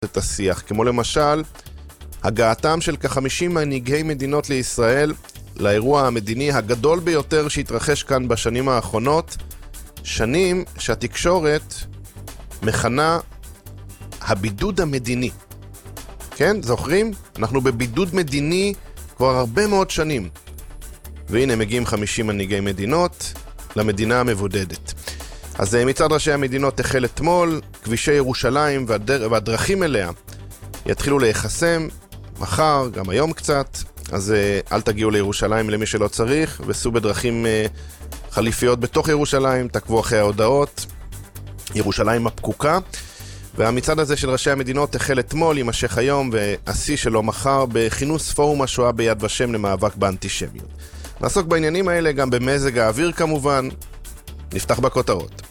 את השיח, כמו למשל הגעתם של כ-50 מנהיגי מדינות לישראל לאירוע המדיני הגדול ביותר שהתרחש כאן בשנים האחרונות, שנים שהתקשורת מכנה הבידוד המדיני. כן, זוכרים? אנחנו בבידוד מדיני כבר הרבה מאוד שנים. והנה מגיעים 50 מנהיגי מדינות למדינה המבודדת. אז מצד ראשי המדינות החל אתמול, כבישי ירושלים והדרכים אליה יתחילו להיחסם, מחר, גם היום קצת, אז אל תגיעו לירושלים למי שלא צריך, וסעו בדרכים חליפיות בתוך ירושלים, תקבו אחרי ההודעות, ירושלים הפקוקה, והמצעד הזה של ראשי המדינות החל אתמול, יימשך היום, והשיא שלו מחר בכינוס פורום השואה ביד ושם למאבק באנטישמיות. נעסוק בעניינים האלה גם במזג האוויר כמובן, נפתח בכותרות.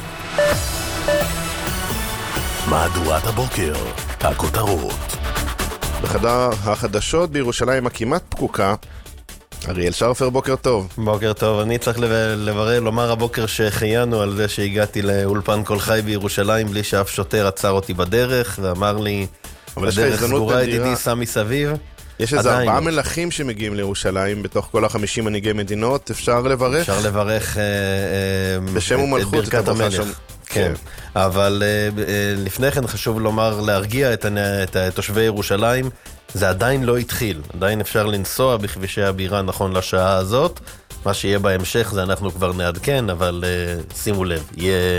מהדורת הבוקר, הכותרות. בחדר החדשות בירושלים הכמעט פקוקה, אריאל שרפר, בוקר טוב. בוקר טוב, אני צריך לומר הבוקר שחיינו על זה שהגעתי לאולפן כל חי בירושלים בלי שאף שוטר עצר אותי בדרך ואמר לי, בדרך סגורה ידידי סמי סביב. יש איזה 4 מלכים שמגיעים לירושלים בתוך כל 50 מנהיגי מדינות, אפשר לברך? אפשר לברך בשם ומלכות את ברכת המלך. כן, אבל לפני כן חשוב לומר, להרגיע את תושבי ירושלים, זה עדיין לא התחיל, עדיין אפשר לנסוע בכבישי הבירה נכון לשעה הזאת, מה שיהיה בהמשך זה אנחנו כבר נעדכן, אבל שימו לב,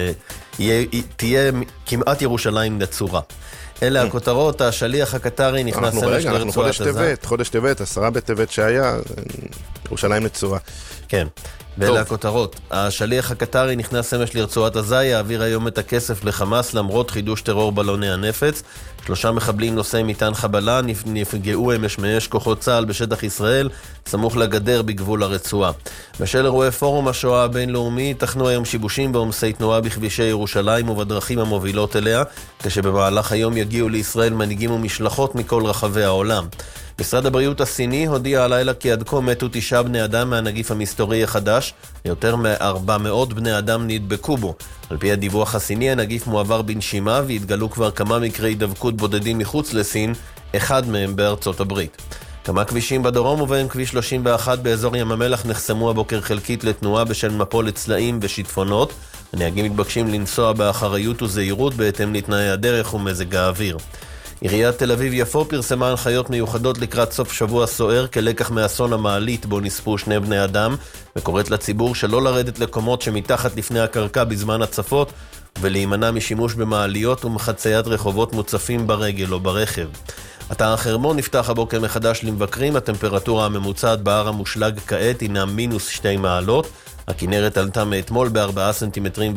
תהיה כמעט ירושלים נצורה. אלה הכותרות, השליח הקטרי נכנס אמש לרצועת עזה. חודש טבת, 10 בטבת שהיה, ירושלים נצורה. כן, ואלה הכותרות. השליח הקטרי נכנס אמש לרצועת עזה, יעביר היום את הכסף לחמאס למרות חידוש טרור בלוני הנפץ. 3 מחבלים נושאי מטען חבלה נפגעו אמש מאש כוחות צה"ל בשטח ישראל, סמוך לגדר בגבול הרצועה. בשל אירועי פורום השואה הבינלאומי, תכנו היום שיבושים בעומסי תנועה בכבישי ירושלים ובדרכים המובילות אליה, כשבמהלך היום יגיעו לישראל מנהיגים ומשלחות מכל רחבי העולם. משרד הבריאות הסיני הודיע הלילה כי עד כה מתו 9 בני אדם מהנגיף המסתורי החדש, יותר מ-400 בני אדם נדבקו בו. על פי הדיווח הסיני, הנגיף מועבר בנשימה והתגלו כבר כמה מקרי דבקות בודדים מחוץ לסין, אחד מהם בארצות הברית. כמה כבישים בדרום ובהם כביש 31 באזור ים המלח נחסמו הבוקר חלקית לתנועה בשל מפולת צלעים ושיטפונות. הנהגים מתבקשים לנסוע באחריות וזהירות בהתאם לתנאי הדרך ומזג האוויר. עיריית תל אביב יפו פרסמה הנחיות מיוחדות לקראת סוף שבוע סוער כלקח מאסון המעלית בו נספו 2 בני אדם, וקוראת לציבור שלא לרדת לקומות שמתחת לפני הקרקע בזמן הצפות ולהימנע משימוש במעליות ומחציית רחובות מוצפים ברגל או ברכב. אתר החרמון נפתח הבוקר מחדש למבקרים, הטמפרטורה הממוצעת בהר המושלג כעת הינה -2 מעלות, הכנרת עלתה מאתמול ב4.5 סנטימטרים,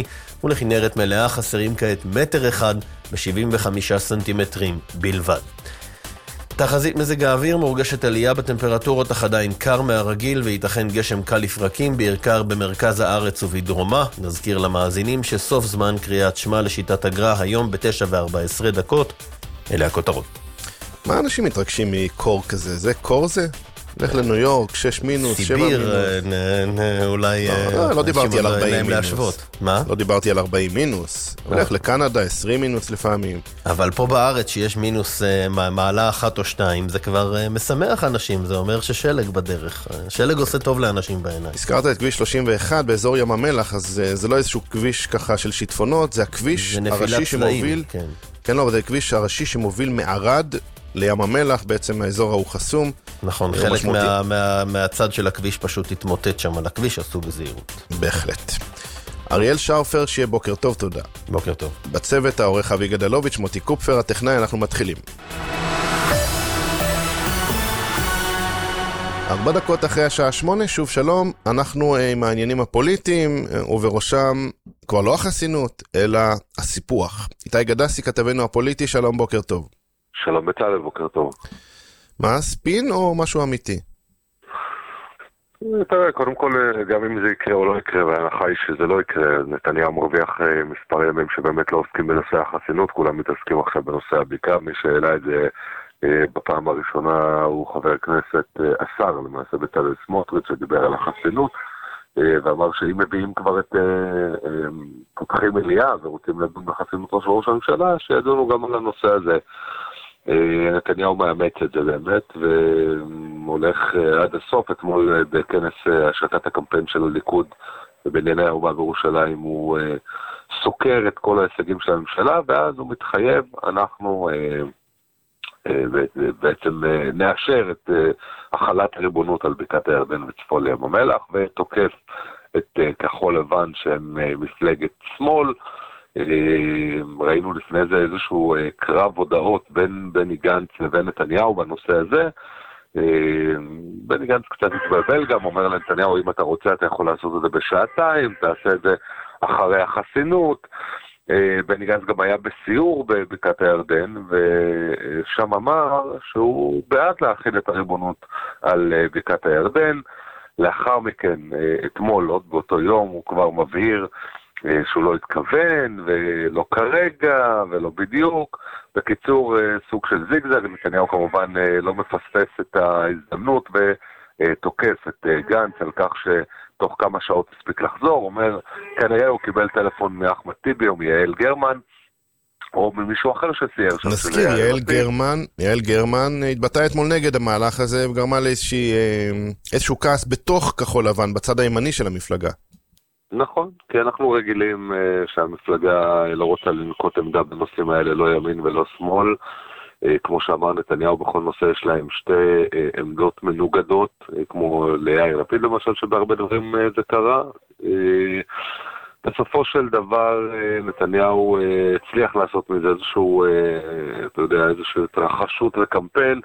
ולכנרת מלאה חסרים כעת 1.1 מטר ב75 סנטימטרים בלבד. תחזית מזג האוויר מורגשת עלייה בטמפרטורות, אך עדיין קר מהרגיל וייתכן גשם קל לפרקים, בעיקר במרכז הארץ ובדרומה. נזכיר למאזינים שסוף זמן קריאת שמע לשיטת הגר"א היום ב9:14. אלה הכותרות. מה אנשים מתרגשים מקור כזה? זה קור זה? לך לניו יורק, 6 מינוס, 7 מינוס. סיביר, אולי... לא דיברתי על 40 מינוס. מה? לא דיברתי על 40 מינוס. הולך לקנדה, 20 מינוס לפעמים. אבל פה בארץ שיש מינוס מעלה 1 או 2, זה כבר משמח אנשים, זה אומר ששלג בדרך. שלג עושה טוב לאנשים בעיניי. הזכרת את כביש 31 באזור ים המלח, אז זה לא איזשהו כביש ככה של שיטפונות, זה הכביש הראשי שמוביל... כן, לא, זה הכביש הראשי שמוביל מערד לים המלח, בעצם האזור ההוא חסום. נכון, חלק מהצד של הכביש פשוט התמוטט שם על הכביש, עשו בזהירות. בהחלט. אריאל שרפר, שיהיה בוקר טוב, תודה. בוקר טוב. בצוות העורך אבי גדלוביץ', מוטי קופפר, הטכנאי, אנחנו מתחילים. 4 דקות אחרי השעה 8, שוב שלום, אנחנו עם העניינים הפוליטיים, ובראשם כבר לא החסינות, אלא הסיפוח. איתי גדסי, כתבנו הפוליטי, שלום, בוקר טוב. שלום בצלאל, בוקר טוב. מה, ספין או משהו אמיתי? תראה, קודם כל, גם אם זה יקרה או לא יקרה, וההנחה היא שזה לא יקרה, נתניהו מרוויח מספר ימים שבאמת לא עוסקים בנושא החסינות, כולם מתעסקים עכשיו בנושא הבדיקה, מי שהעלה את זה בפעם הראשונה הוא חבר הכנסת, השר למעשה בצלאל סמוטריץ' שדיבר על החסינות, ואמר שאם מביאים כבר את פותחים מליאה ורוצים לדון בחסינותו של ראש הממשלה, שידונו גם על הנושא הזה. נתניהו מאמץ את זה באמת, והולך עד הסוף. אתמול בכנס השקת הקמפיין של הליכוד בענייני האומה בירושלים, הוא סוקר את כל ההישגים של הממשלה, ואז הוא מתחייב, אנחנו בעצם נאשר את החלת הריבונות על בקעת הירדן וצפון ים המלח, ותוקף את כחול לבן שהם מפלגת שמאל. ראינו לפני זה איזשהו קרב הודעות בין בני גנץ לבין נתניהו בנושא הזה. בני גנץ קצת התבלבל גם, אומר לנתניהו, אם אתה רוצה אתה יכול לעשות את זה בשעתיים, תעשה את זה אחרי החסינות. בני גנץ גם היה בסיור בבקעת הירדן, ושם אמר שהוא בעד להכיל את הריבונות על בקעת הירדן. לאחר מכן, אתמול, עוד באותו יום, הוא כבר מבהיר שהוא לא התכוון, ולא כרגע, ולא בדיוק. בקיצור, סוג של זיגזג. נתניהו כמובן לא מפספס את ההזדמנות ותוקף את גנץ על כך שתוך כמה שעות הספיק לחזור. אומר, כנראה הוא קיבל טלפון מאחמד טיבי או מיעל גרמן, או ממישהו אחר שצייר. נזכיר, יעל גרמן התבטאה אתמול נגד המהלך הזה, וגרמה לאיזשהו כעס בתוך כחול לבן, בצד הימני של המפלגה. נכון, כי אנחנו רגילים שהמפלגה לא רוצה לנקוט עמדה בנושאים האלה, לא ימין ולא שמאל. כמו שאמר נתניהו, בכל נושא יש להם שתי עמדות מנוגדות, כמו ליאיר לפיד למשל, שבהרבה דברים זה קרה. בסופו של דבר נתניהו הצליח לעשות מזה איזשהו, אתה יודע, איזושהי התרחשות וקמפיין,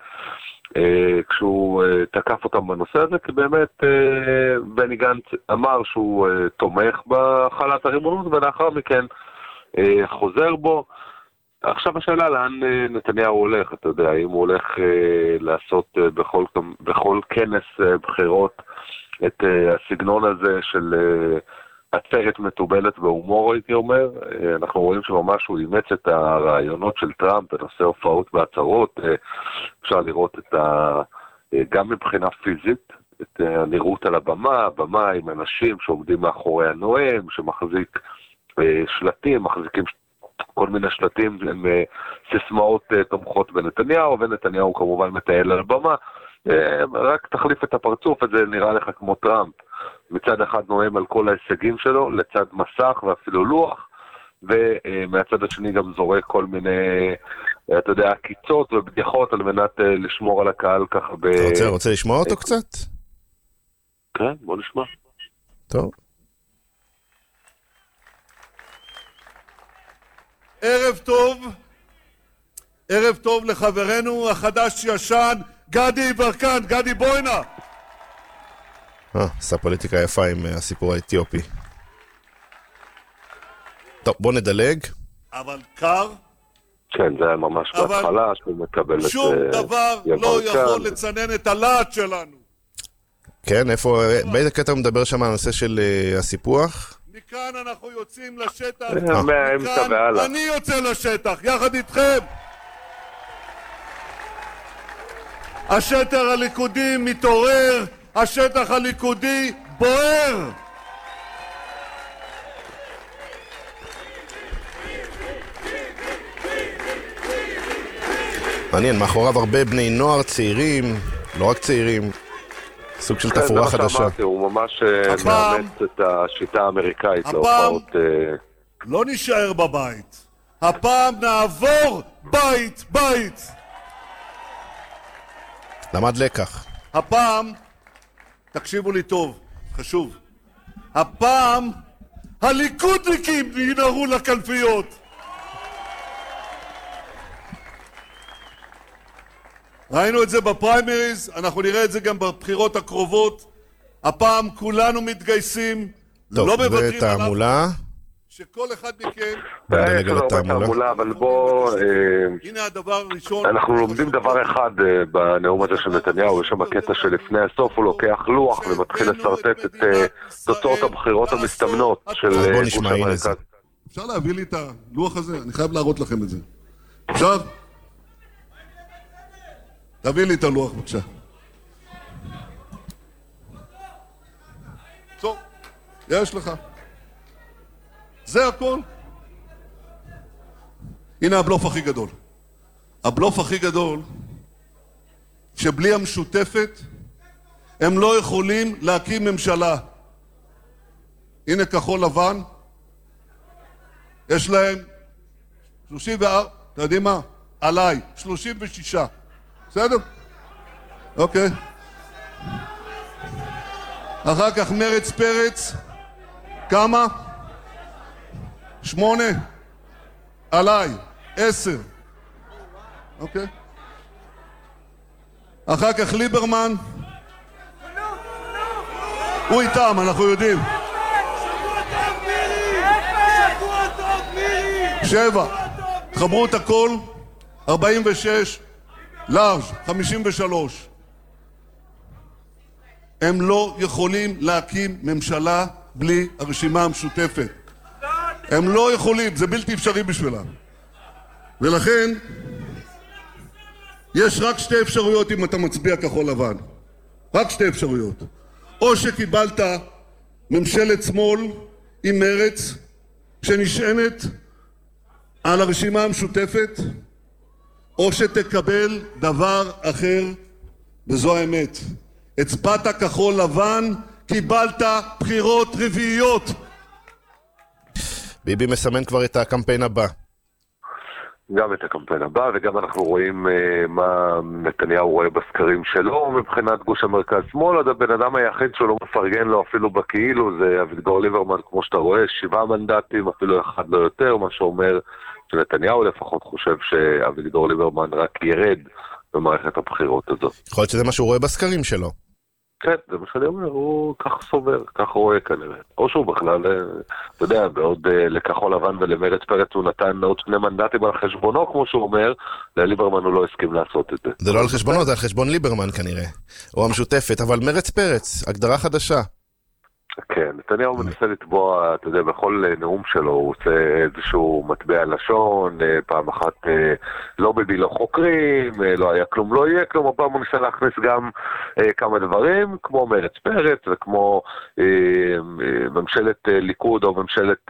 כשהוא תקף אותם בנושא הזה, כי באמת בני גנץ אמר שהוא תומך בהחלת הריבונות, ולאחר מכן חוזר בו. עכשיו השאלה לאן נתניהו הולך, אתה יודע, אם הוא הולך לעשות בכל כנס בחירות את הסגנון הזה של עצרת מטובלת בהומור, הייתי אומר. אנחנו רואים שממש הוא אימץ את הרעיונות של טראמפ בנושא הופעות והצהרות. אפשר לראות גם מבחינה פיזית את הנראות על הבמה עם אנשים שעומדים מאחורי הנואם, שמחזיק שלטים, מחזיקים כל מיני שלטים עם סיסמאות תומכות בנתניהו, ונתניהו כמובן מטייל על הבמה. רק תחליף את הפרצוף, הזה נראה לך כמו טראמפ. מצד אחד נואם על כל ההישגים שלו, לצד מסך ואפילו לוח, ומהצד השני גם זורק כל מיני, אתה יודע, עקיצות ובדיחות על מנת לשמור על הקהל ככה אתה רוצה לשמוע אותו קצת? כן, בוא נשמע. טוב. ערב טוב לחברנו החדש ישן, גדי יברקן, גדי בוינה. עשה פוליטיקה יפה עם הסיפור האתיופי. טוב, בוא נדלג. אבל קר. כן, זה היה ממש בהתחלה שהוא מקבל את שום דבר לא יכול לצנן את הלהט שלנו. כן, באיזה קטע הוא מדבר שם על הנושא של הסיפוח? מכאן אנחנו יוצאים לשטח. מכאן אני יוצא לשטח, יחד איתכם. השטח הליכודי מתעורר, השטח הליכודי בוער. מעניין, מאחוריו הרבה בני נוער צעירים, לא רק צעירים, סוג של תפאורה חדשה. הוא ממש מאמץ את השיטה האמריקאית להופעות. לא נשאר בבית, הפעם נעבור בית. למד לקח. הפעם, תקשיבו לי טוב, חשוב, הפעם הליכודניקים ינהרו לקלפיות. ראינו את זה בפריימריז, אנחנו נראה את זה גם בבחירות הקרובות. הפעם כולנו מתגייסים, טוב, לא מוותרים עליו. ותעמולה? שכל אחד מכם... נדלג על התעמולה. אבל בוא... הנה הדבר הראשון... אנחנו לומדים דבר אחד בנאום הזה של נתניהו, יש שם הקטע שלפני הסוף הוא לוקח לוח ומתחיל לסרטט את תוצאות הבחירות המסתמנות של גוש המרכז. אפשר להביא לי את הלוח הזה? אני חייב להראות לכם את זה. עכשיו? תביא לי את הלוח בבקשה. טוב, יש לך. זה הכל. הנה הבלוף הכי גדול. הבלוף הכי גדול, שבלי המשותפת הם לא יכולים להקים ממשלה. הנה כחול לבן, יש להם 34, אתה יודעים מה? עליי, 36. בסדר? אוקיי. אחר כך מרץ פרץ, כמה? 8. עליי, 10. אוקיי. אחר כך ליברמן, הוא איתם, אנחנו יודעים. 7. חברו את הכל, 46. לארג' 53. הם לא יכולים להקים ממשלה בלי הרשימה המשותפת. הם לא יכולים, זה בלתי אפשרי בשבילם. ולכן, יש רק 2 אפשרויות אם אתה מצביע כחול לבן. רק 2 אפשרויות. או שקיבלת ממשלת שמאל עם מרץ שנשענת על הרשימה המשותפת, או שתקבל דבר אחר, וזו האמת. הצבעת כחול לבן, קיבלת בחירות רביעיות. ביבי מסמן כבר את הקמפיין הבא. גם את הקמפיין הבא, וגם אנחנו רואים מה נתניהו רואה בסקרים שלו מבחינת גוש המרכז-שמאל. אז הבן אדם היחיד שלא מפרגן לו אפילו בכאילו זה אביגדור ליברמן, כמו שאתה רואה, 7 מנדטים, אפילו אחד לא יותר, מה שאומר שנתניהו לפחות חושב שאביגדור ליברמן רק ירד במערכת הבחירות הזאת. יכול להיות שזה מה שהוא רואה בסקרים שלו. כן, זה מה שאני אומר, הוא כך סובר, כך רואה כנראה. או שהוא בכלל, אתה יודע, בעוד לכחול לבן ולמרץ פרץ הוא נתן עוד 2 מנדטים על חשבונו, כמו שהוא אומר, לליברמן הוא לא הסכים לעשות את זה. זה לא על חשבונו, זה על חשבון ליברמן כנראה, או המשותפת, אבל מרץ פרץ, הגדרה חדשה. כן, נתניהו מנסה לתבוע, אתה יודע, בכל נאום שלו הוא עושה איזשהו מטבע לשון, פעם אחת לא ביבי לא חוקרים, לא היה כלום לא יהיה כלום, הפעם הוא ניסה להכניס גם כמה דברים, כמו מרץ פרץ וכמו ממשלת ליכוד או ממשלת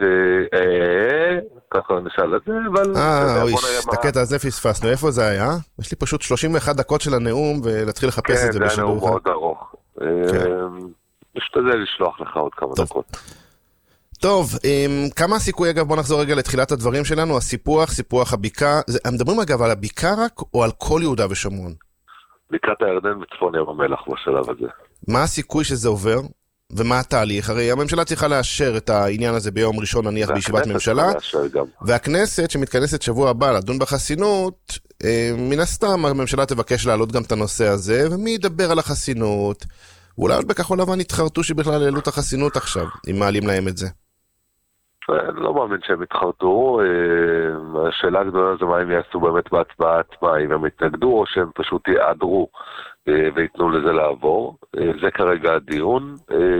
ככה ניסה לזה, אבל... אוי, את הקטע הזה פספסנו, איפה זה היה? יש לי פשוט 31 דקות של הנאום ולהתחיל לחפש את זה בשידור. כן, זה היה נאום בשידור. מאוד ארוך. נשתדל לשלוח לך עוד כמה דקות. טוב, כמה הסיכוי, אגב, בוא נחזור רגע לתחילת הדברים שלנו, סיפוח הבקעה, הם מדברים אגב על הבקעה רק או על כל יהודה ושומרון? בקעת הירדן וצפון ים המלח בשלב הזה. מה הסיכוי שזה עובר? ומה התהליך? הרי הממשלה צריכה לאשר את העניין הזה ביום ראשון, נניח בישיבת ממשלה, והכנסת שמתכנסת שבוע הבא לדון בחסינות, מן הסתם הממשלה תבקש להעלות גם את הנושא הזה, ומי ידבר על החסינות? ואולי עוד בכחול לבן התחרטו שבכלל העלו את החסינות עכשיו, אם מעלים להם את זה. אני לא מאמין שהם התחרטו, השאלה הגדולה זה מה הם יעשו באמת בהצבעה עצמה, אם הם יתנגדו או שהם פשוט יעדרו ויתנו לזה לעבור. זה כרגע הדיון.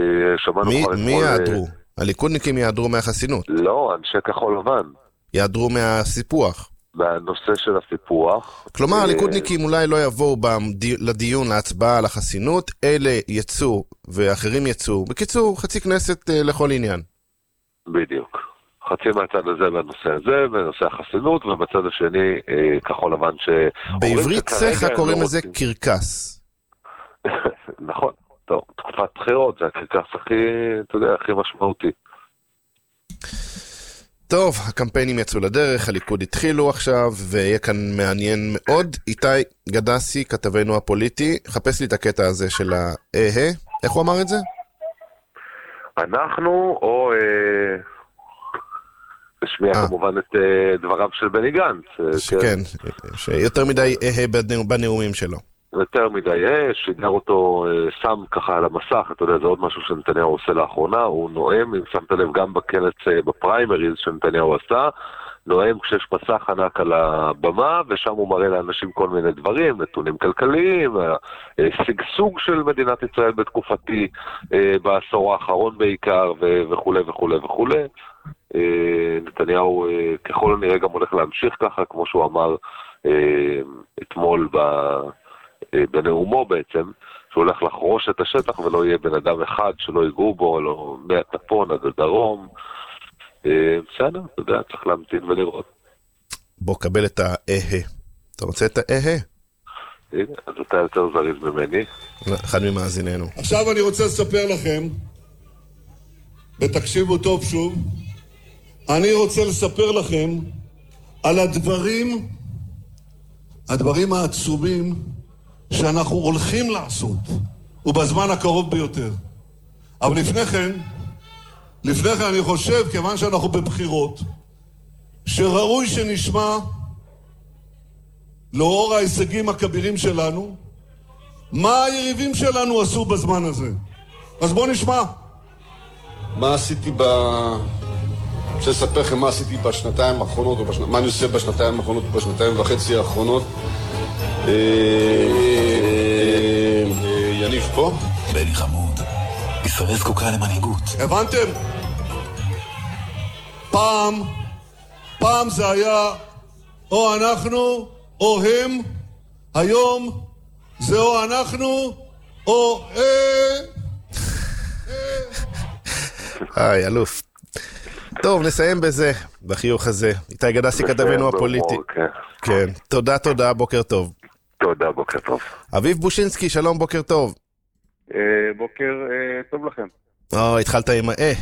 מי יעדרו? הליכודניקים יעדרו מהחסינות. לא, אנשי כחול לבן. יעדרו מהסיפוח. בנושא של הסיפוח. כלומר, הליכודניקים אולי לא יבואו לדיון, להצבעה על החסינות, אלה יצאו ואחרים יצאו. בקיצור, חצי כנסת לכל עניין. בדיוק. חצי מהצד הזה בנושא הזה, בנושא החסינות, ובצד השני כחול לבן ש... בעברית צחה קוראים לזה קרקס. נכון. טוב, תקופת בחירות, זה הקרקס הכי, אתה יודע, הכי משמעותי. טוב, הקמפיינים יצאו לדרך, הליכוד התחילו עכשיו, ויהיה כאן מעניין מאוד. איתי גדסי, כתבנו הפוליטי, חפש לי את הקטע הזה של איך הוא אמר את זה? אנחנו, או השמיע כמובן את דבריו של בני גנץ. כן, שיותר מדי בנאומים שלו. יותר מדי שיגר אותו שם ככה על המסך, אתה יודע, זה עוד משהו שנתניהו עושה לאחרונה, הוא נואם, אם שמת לב גם בכנס בפריימריז שנתניהו עשה, נואם כשיש מסך ענק על הבמה, ושם הוא מראה לאנשים כל מיני דברים, נתונים כלכליים, סגסוג של מדינת ישראל בתקופתי, בעשור האחרון בעיקר, וכו' וכו' וכו'. נתניהו ככל הנראה גם הולך להמשיך ככה, כמו שהוא אמר אתמול בנאומו בעצם, שהוא הולך לחרוש את השטח ולא יהיה בן אדם אחד שלא ייגעו בו, לא מהצפון עד הדרום. בסדר, אתה יודע, צריך להמתין ולראות. בוא קבל את ה-אה. אתה רוצה את ה-אה? הנה, אז אתה יותר זריז ממני. אחד ממאזיננו. עכשיו אני רוצה לספר לכם, ותקשיבו טוב שוב, אני רוצה לספר לכם על הדברים העצומים שאנחנו הולכים לעשות, ובזמן הקרוב ביותר. אבל לפני כן אני חושב, כיוון שאנחנו בבחירות, שראוי שנשמע, לאור ההישגים הכבירים שלנו, מה היריבים שלנו עשו בזמן הזה. אז בואו נשמע. מה עשיתי אני רוצה לספר לכם מה עשיתי בשנתיים האחרונות, מה אני עושה בשנתיים האחרונות, בשנתיים וחצי האחרונות. יניב פה? בני חמוד, ישראל זקוקה למנהיגות. הבנתם? פעם זה היה או אנחנו או הם, היום זה או אנחנו או אלוף. טוב, נסיים בזה, בחיוך הזה. איתי גדסי כתבנו הפוליטי. כן, תודה, בוקר טוב. תודה, בוקר טוב. אביב בושינסקי, שלום, בוקר טוב. בוקר טוב לכם. התחלת עם ה-אה.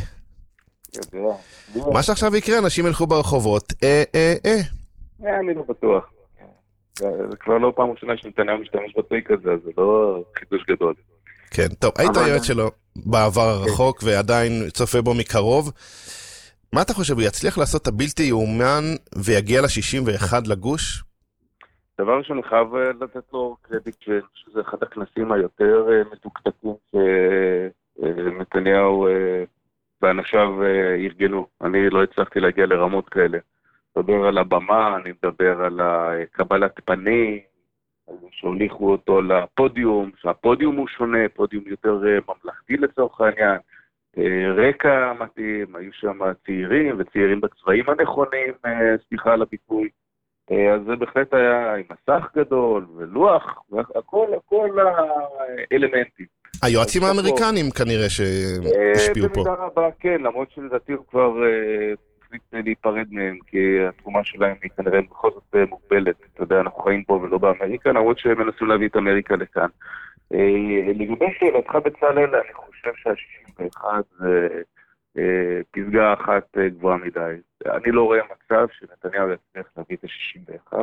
מה שעכשיו יקרה, אנשים ילכו ברחובות, אני לא בטוח. זה כבר לא פעם ראשונה שנתניהו משתמש בטריק הזה, אז זה לא חידוש גדול. כן, טוב, היית היועץ שלו בעבר הרחוק ועדיין צופה בו מקרוב. מה אתה חושב, הוא יצליח לעשות את הבלתי יאומן ויגיע ל-61 לגוש? דבר ראשון, אני חייב לתת לו קרדיט שזה אחד הכנסים היותר מתוקתקים שנתניהו ואנשיו ארגנו. אני לא הצלחתי להגיע לרמות כאלה. מדבר על הבמה, אני מדבר על קבלת פנים, שהוליכו אותו לפודיום, שהפודיום הוא שונה, פודיום יותר ממלכתי לצורך העניין, רקע מתאים, היו שם צעירים וצעירים בצבעים הנכונים, סליחה על הביטוי, אז זה בהחלט היה עם מסך גדול ולוח, הכל האלמנטים. היועצים האמריקנים כנראה שהשפיעו פה. במידה רבה, כן, למרות שלדעתי הוא כבר להיפרד מהם, כי התרומה שלהם היא כנראה בכל זאת מוגבלת. אתה יודע, אנחנו חיים פה ולא באמריקה, למרות שהם מנסו להביא את אמריקה לכאן. לגבי שאלתך בצלאל, אני חושב שה-61 זה פסגה אחת גבוהה מדי. אני לא רואה מצב שנתניהו יצליח להביא את ה-61.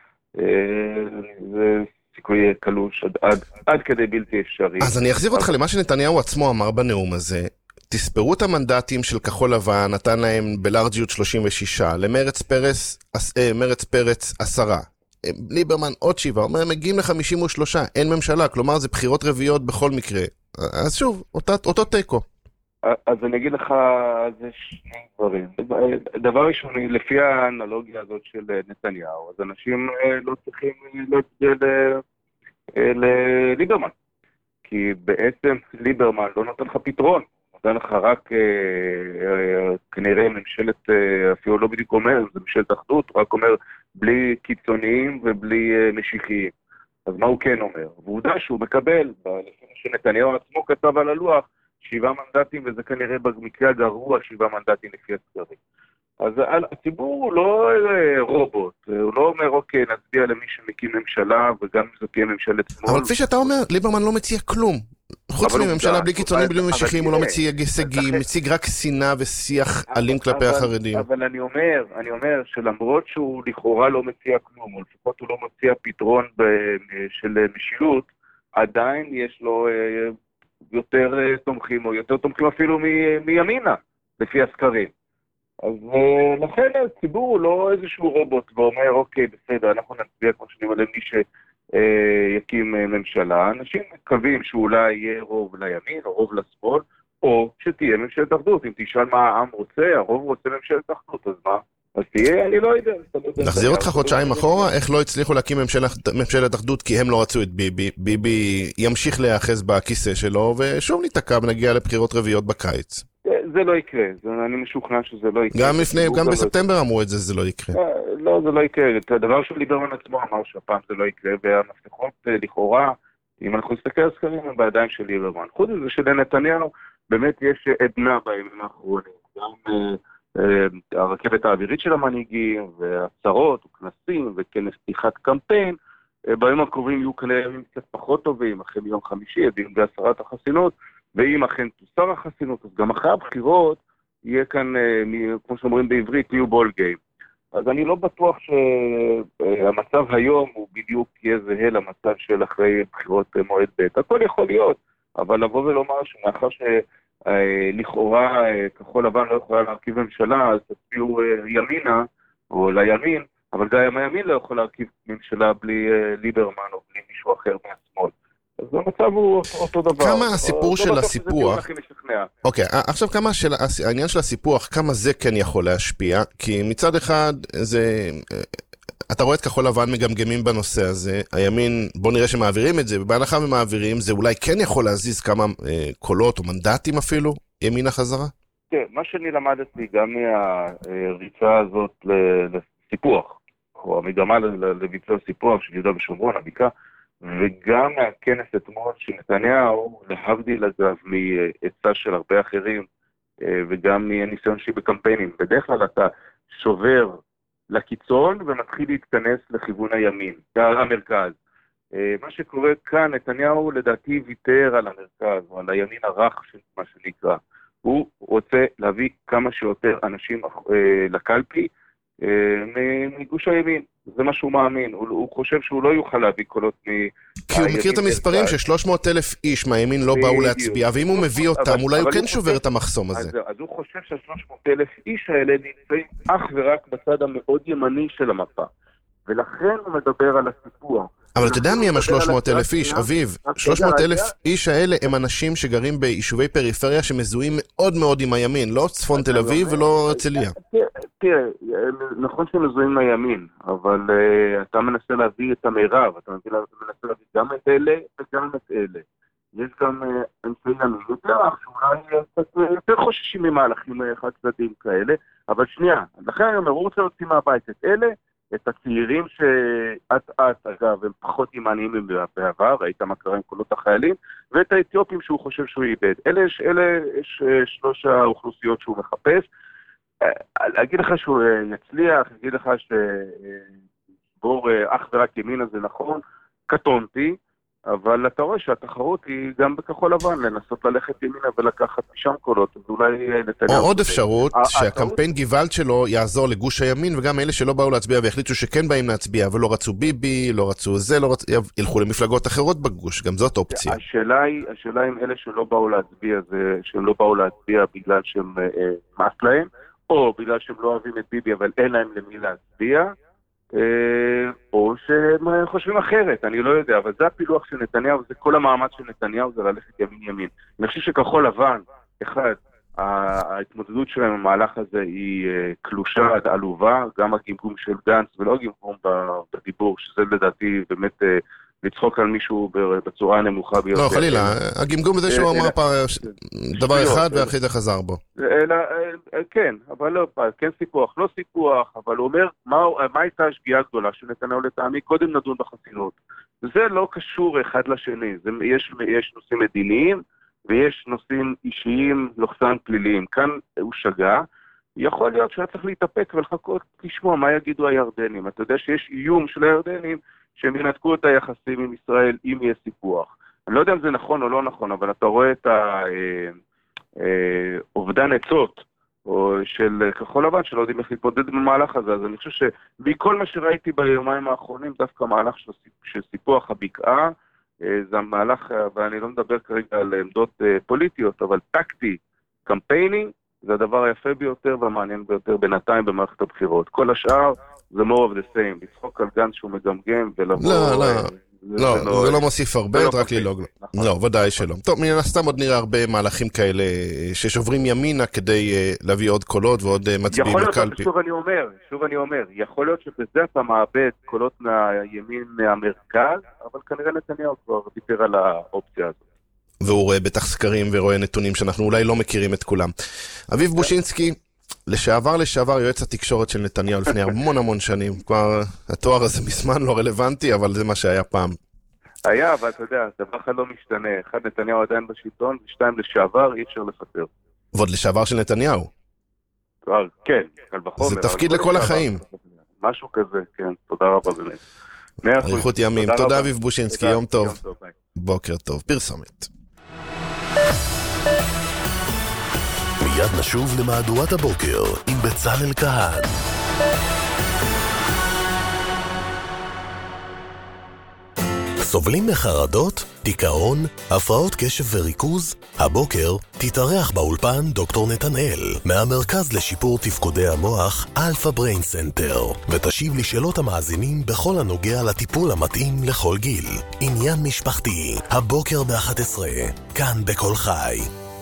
זה סיכוי קלוש עד כדי בלתי אפשרי. אז אני אחזיר אותך למה שנתניהו עצמו אמר בנאום הזה. תספרו את המנדטים של כחול לבן, נתן להם בלארג'יות 36, למרץ פרץ 10, ליברמן עוד 7, אומר, מגיעים ל-53, אין ממשלה, כלומר זה בחירות רביעיות בכל מקרה. אז שוב, אותו טקו. אז אני אגיד לך, זה שני דברים. דבר ראשון, לפי האנלוגיה הזאת של נתניהו, אז אנשים לא צריכים להצביע לליברמן. כי בעצם ליברמן לא נותן לך פתרון. נותן לך רק כנראה ממשלת, אפילו לא בדיוק אומר, זה ממשלת אחדות, רק אומר בלי קיצוניים ובלי משיחיים. אז מה הוא כן אומר? ועובדה שהוא מקבל, לפי שנתניהו עצמו כתב על הלוח, 7 מנדטים, וזה כנראה במקרה הגרוע 7 מנדטים לפי הסקרים. אז הציבור הוא לא רובוט, הוא לא אומר אוקיי, נצביע למי שמקים ממשלה, וגם אם זאת תהיה ממשלת שמאל. אבל כפי שאתה אומר, ליברמן לא מציע כלום. חוץ מממשלה בלי קיצונים, בלי משיחים, הוא לא מציע הישגים, מציג רק שנאה ושיח אלים כלפי החרדים. אבל אני אומר שלמרות שהוא לכאורה לא מציע כלום, או לפחות הוא לא מציע פתרון של משילות, עדיין יש לו יותר תומכים, או יותר תומכים אפילו מימינה, לפי הסקרים. אז לכן הציבור הוא לא איזשהו רובוט, ואומר, אוקיי, בסדר, אנחנו נצביע כמו שאני אומר למי שיקים ממשלה. אנשים מקווים שאולי יהיה רוב לימין, או רוב לשמאל, או שתהיה ממשלת אחדות. אם תשאל מה העם רוצה, הרוב רוצה ממשלת אחדות, אז מה? אז תהיה, אני לא יודע. נחזיר אותך חודשיים אחורה, איך לא הצליחו להקים ממשלת אחדות כי הם לא רצו את ביבי. ביבי ימשיך להיאחז בכיסא שלו, ושוב ניתקע ונגיע לבחירות רביעיות בקיץ. זה לא יקרה, אני משוכנע שזה לא יקרה. גם בספטמבר אמרו את זה, זה לא יקרה. לא, זה לא יקרה. את הדבר של ליברמן עצמו אמר שהפעם זה לא יקרה, והמפתחות לכאורה אם אנחנו נסתכל על סקרים, הם בידיים של ליברמן. חוץ מזה שלנתניהו באמת יש עדנה בימים האחרונים. גם הרכבת האווירית של המנהיגים, והצהרות, וכנסים, וכנס פתיחת קמפיין, בימים הקרובים יהיו כנראה ימים קצת פחות טובים, אחרי יום חמישי, עדים בהסרת החסינות, ואם אכן תוסר החסינות, אז גם אחרי הבחירות, יהיה כאן, כמו שאומרים בעברית, new ball game. אז אני לא בטוח שהמצב היום הוא בדיוק יהיה זהה למצב של אחרי בחירות מועד ב'. הכל יכול להיות, אבל לבוא ולומר שמאחר שלכאורה כחול לבן לא יכולה להרכיב ממשלה, אז תצביעו ימינה או לימין, אבל גם הימין לא יכול להרכיב ממשלה בלי ליברמן או בלי מישהו אחר מהשמאל. אז המצב הוא אותו דבר. כמה הסיפור של הסיפוח... אוקיי, עכשיו כמה העניין של הסיפוח, כמה זה כן יכול להשפיע? כי מצד אחד, אתה רואה את כחול לבן מגמגמים בנושא הזה, הימין, בוא נראה שמעבירים את זה, ובהנחה ומעבירים, זה אולי כן יכול להזיז כמה קולות או מנדטים אפילו, ימינה חזרה? כן, מה שאני למדתי גם מהריצה הזאת לסיפוח, או המגמה לביצוע סיפוח של יהודה ושומרון, הבקעה, וגם מהכנס אתמול שנתניהו, להבדיל אגב מעצה של הרבה אחרים, וגם מהניסיון שלי בקמפיינים. בדרך כלל אתה שובר לקיצון ומתחיל להתכנס לכיוון הימין, המרכז. מה שקורה כאן, נתניהו לדעתי ויתר על המרכז, או על הימין הרך של מה שנקרא. הוא רוצה להביא כמה שיותר אנשים לקלפי מגוש הימין. זה מה שהוא מאמין, הוא חושב שהוא לא יוכל להביא קולות כי הוא מכיר את המספרים ש300,000 איש מהימין לא באו להצביע, ואם הוא מביא אותם, אולי הוא כן שובר את המחסום הזה. אז הוא חושב ש300,000 איש האלה נמצאים אך ורק בצד המאוד ימני של המפה, ולכן הוא מדבר על הסיפוח. אבל אתה יודע מי הם 300,000 איש, אביב? 300,000 איש האלה הם אנשים שגרים ביישובי פריפריה שמזוהים מאוד מאוד עם הימין, לא צפון תל אביב ולא הרצליה. תראה, נכון שהם מזוהים מהימין, אבל אתה מנסה להביא את המרב, אתה מנסה להביא גם את אלה וגם את אלה. יש גם אנשי ימין יותר, שאולי יותר חוששים ממהלכים חד צדדים כאלה, אבל שנייה, לכן אני אומר, הוא רוצה להוציא מהבית את אלה, את הצעירים שעט, אגב, הם פחות ימניים בעבר, ראית מה קרה עם קולות החיילים, ואת האתיופים שהוא חושב שהוא איבד. אלה שלוש האוכלוסיות שהוא מחפש. אגיד לך שהוא יצליח, אגיד לך שבור אך ורק ימינה זה נכון, קטונתי, אבל אתה רואה שהתחרות היא גם בכחול לבן, לנסות ללכת ימינה ולקחת משם קולות, אז אולי נתניהו... או עוד אפשרות, שהקמפיין גוואלד שלו יעזור לגוש הימין, וגם אלה שלא באו להצביע והחליטו שכן באים להצביע, ולא רצו ביבי, לא רצו זה, ילכו למפלגות אחרות בגוש, גם זאת אופציה. השאלה אם אלה שלא באו להצביע, זה שהם לא באו להצביע בגלל שהם מאס להם, או בגלל שהם לא אוהבים את ביבי, אבל אין להם למי להצביע, או שהם חושבים אחרת, אני לא יודע, אבל זה הפילוח של נתניהו, זה כל המאמץ של נתניהו, זה ללכת ימין. אני חושב שכחול לבן, אחד, ההתמודדות שלהם במהלך הזה היא קלושה עד עלובה, גם הגמגום של גנץ ולא הגמגום בדיבור, שזה לדעתי באמת לצחוק על מישהו בצורה נמוכה ביותר. לא, חלילה, הגמגום הזה שהוא אמר דבר אחד ואחרי זה חזר בו. כן, אבל לא, כן סיפוח, לא סיפוח, אבל הוא אומר, מה הייתה השגיאה הגדולה של נתניהו לטעמי? קודם נדון בחסינות. זה לא קשור אחד לשני, יש נושאים מדיניים, ויש נושאים אישיים, לוחסן פליליים. כאן הוא שגה, יכול להיות שהיה צריך להתאפק ולחכות לשמוע מה יגידו הירדנים. אתה יודע שיש איום של הירדנים שהם ינתקו את היחסים עם ישראל אם יהיה סיפוח. אני לא יודע אם זה נכון או לא נכון, אבל אתה רואה את אובדן עצות של כחול לבן שלא יודעים איך להתמודד במהלך הזה. אז אני חושב שמכל מה שראיתי ביומיים האחרונים, דווקא מהלך של סיפוח הבקעה, זה המהלך, ואני לא מדבר כרגע על עמדות פוליטיות, אבל טקטי, קמפייני, זה הדבר היפה ביותר והמעניין ביותר בינתיים במערכת הבחירות. כל השאר זה more of the same, לצחוק על גנץ שהוא מגמגם ולבוא... לא, זה לא מוסיף הרבה, רק ללעוג. לא, ודאי שלא. טוב, מן הסתם עוד נראה הרבה מהלכים כאלה ששוברים ימינה כדי להביא עוד קולות ועוד מצביעים לקלפי. שוב אני אומר, יכול להיות שבזה אתה מאבד קולות מהימין מהמרכז, אבל כנראה נתניהו כבר דיבר על האופציה הזאת. והוא רואה בטח סקרים ורואה נתונים שאנחנו אולי לא מכירים את כולם. אביב בושינסקי, לשעבר יועץ התקשורת של נתניהו לפני המון שנים. כבר התואר הזה מזמן לא רלוונטי, אבל זה מה שהיה פעם. היה, אבל אתה יודע, דבר אחד לא משתנה. אחד, נתניהו עדיין בשלטון, ושתיים, לשעבר, אי אפשר לפטר. ועוד לשעבר של נתניהו. כן, קל וחומר. זה תפקיד לכל החיים. משהו כזה, כן. תודה רבה באמת. אריכות ימים. תודה אביב בושינסקי, יום טוב. בוקר טוב. פרסומת. מיד נשוב למהדורת הבוקר עם בצלאל כהן. סובלים מחרדות, דיכאון, הפרעות קשב וריכוז? הבוקר תתארח באולפן דוקטור נתנאל מהמרכז לשיפור תפקודי המוח אלפא בריין סנטר ותשיב לשאלות המאזינים בכל הנוגע לטיפול המתאים לכל גיל. עניין משפחתי, הבוקר ב-11, כאן בכל חי.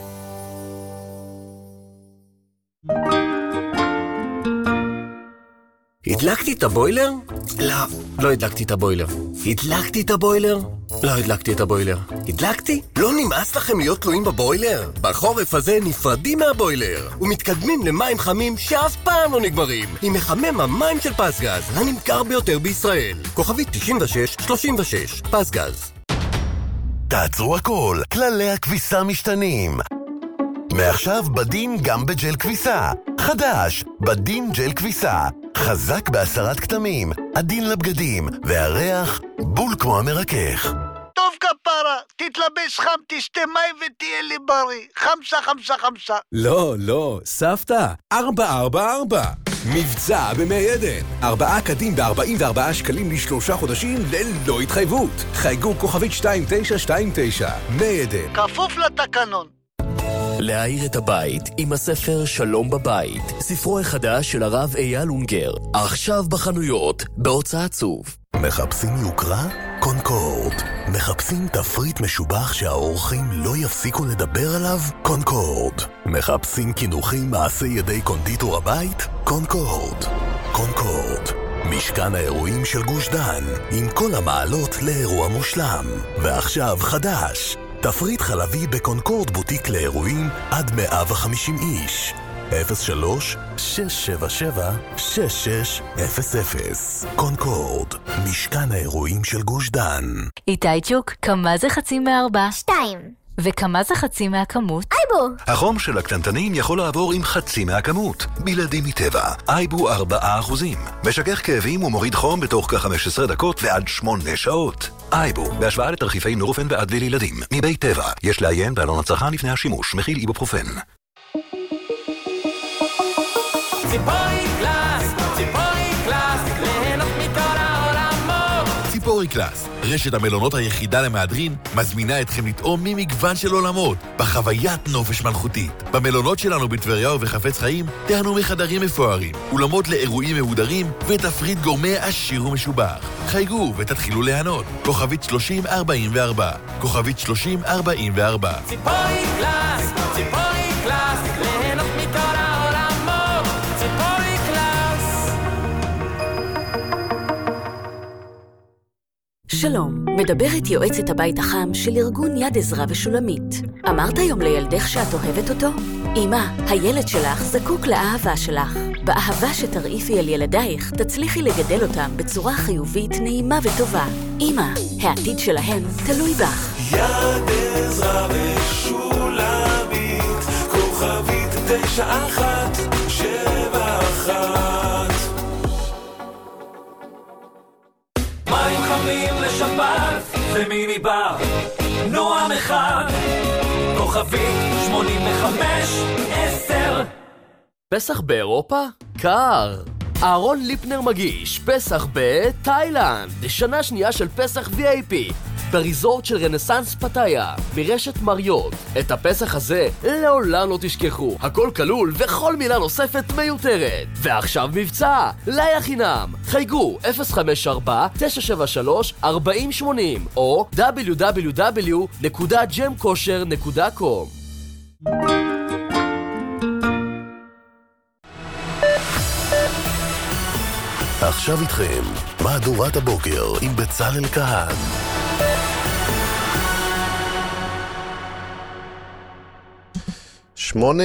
הדלקתי את הבוילר? לא הדלקתי את הבוילר. הדלקתי את הבוילר? לא הדלקתי את הבוילר. הדלקתי? לא נמאס לכם להיות תלויים בבוילר? בחורף הזה נפרדים מהבוילר ומתקדמים למים חמים שאף פעם לא נגמרים עם מחמם המים של פסגז, הנמכר ביותר בישראל. כוכבית 9636, פסגז. תעצרו הכל, כללי הכביסה משתנים. מעכשיו בדין גם בג'ל כביסה. חדש, בדין ג'ל כביסה. חזק בהסרת כתמים, עדין לבגדים, והריח בול כמו המרכך. טוב כפרה, תתלבש חם, תשתה מים ותהיה לי בריא. חמסה, חמסה, חמסה. לא, סבתא, 444. מבצע במי עדן. 4 קדים ב-44 שקלים ל3 חודשים ללא התחייבות. חייגו כוכבית 2929. מי עדן. כפוף לתקנון. להאיר את הבית עם הספר שלום בבית, ספרו החדש של הרב אייל אונגר, עכשיו בחנויות, בהוצאת צוף. מחפשים יוקרה? קונקורד. מחפשים תפריט משובח שהאורחים לא יפסיקו לדבר עליו? קונקורד. מחפשים כינוחים מעשי ידי קונדיטור הבית? קונקורד. קונקורד. משכן האירועים של גוש דן, עם כל המעלות לאירוע מושלם. ועכשיו חדש. תפריט חלבי בקונקורד בוטיק לאירועים עד 150 איש. 03-677-6600. קונקורד, משכן האירועים של גוש דן. איתי צ'וק, כמה זה חצי מ4? 2. וכמה זה חצי מהכמות? אייבו. החום של הקטנטנים יכול לעבור עם חצי מהכמות. בלעדי מטבע. אייבו 4%. משכך כאבים ומוריד חום בתוך כ-15 דקות ועד 8 שעות. אייבו, בהשוואה לתרחיפי נורופן ואדוויל לילדים. מבית טבע. יש לעיין בעלון הצרכן לפני השימוש. מכיל איבופרופן. ציפורי קלאס, ליהנות מכל העולמות. ציפורי קלאס, רשת המלונות היחידה למהדרין, מזמינה אתכם לטעום ממגוון של עולמות, בחוויית נופש מלכותית. במלונות שלנו בטבריה ובחפץ חיים, תהנו מחדרים מפוארים, אולמות לאירועים מהודרים, ותפריט גורמי עשיר ומשובח. חייגו ותתחילו ליהנות. כוכבית 3044. כוכבית 3044. ציפורי קלאס, ליהנות מכל העולמות. ציפורי קלאס. שלום, מדברת יועצת הבית החם של ארגון יד עזרא ושולמית. אמרת היום לילדך שאת אוהבת אותו? אמא, הילד שלך זקוק לאהבה שלך. באהבה שתרעיפי על ילדייך, תצליחי לגדל אותם בצורה חיובית, נעימה וטובה. אמא, העתיד שלהם תלוי בך. יד עזרא ושולמית, כוכבית 9171. מים חמים לשבת, זה מיני בר, נועם אחד, כוכבית 8510. פסח באירופה? קר. אהרון ליפנר מגיש פסח בתאילנד, שנה שנייה של פסח VIP בריזורט של רנסנס פטאיה מרשת מריות. את הפסח הזה לעולם לא תשכחו, הכל כלול וכל מילה נוספת מיותרת. ועכשיו מבצע, לילה חינם. חייגו 054-973-4080 או www.gemkosher.com. עכשיו איתכם, מהדורת הבוקר עם בצלאל כהן. שמונה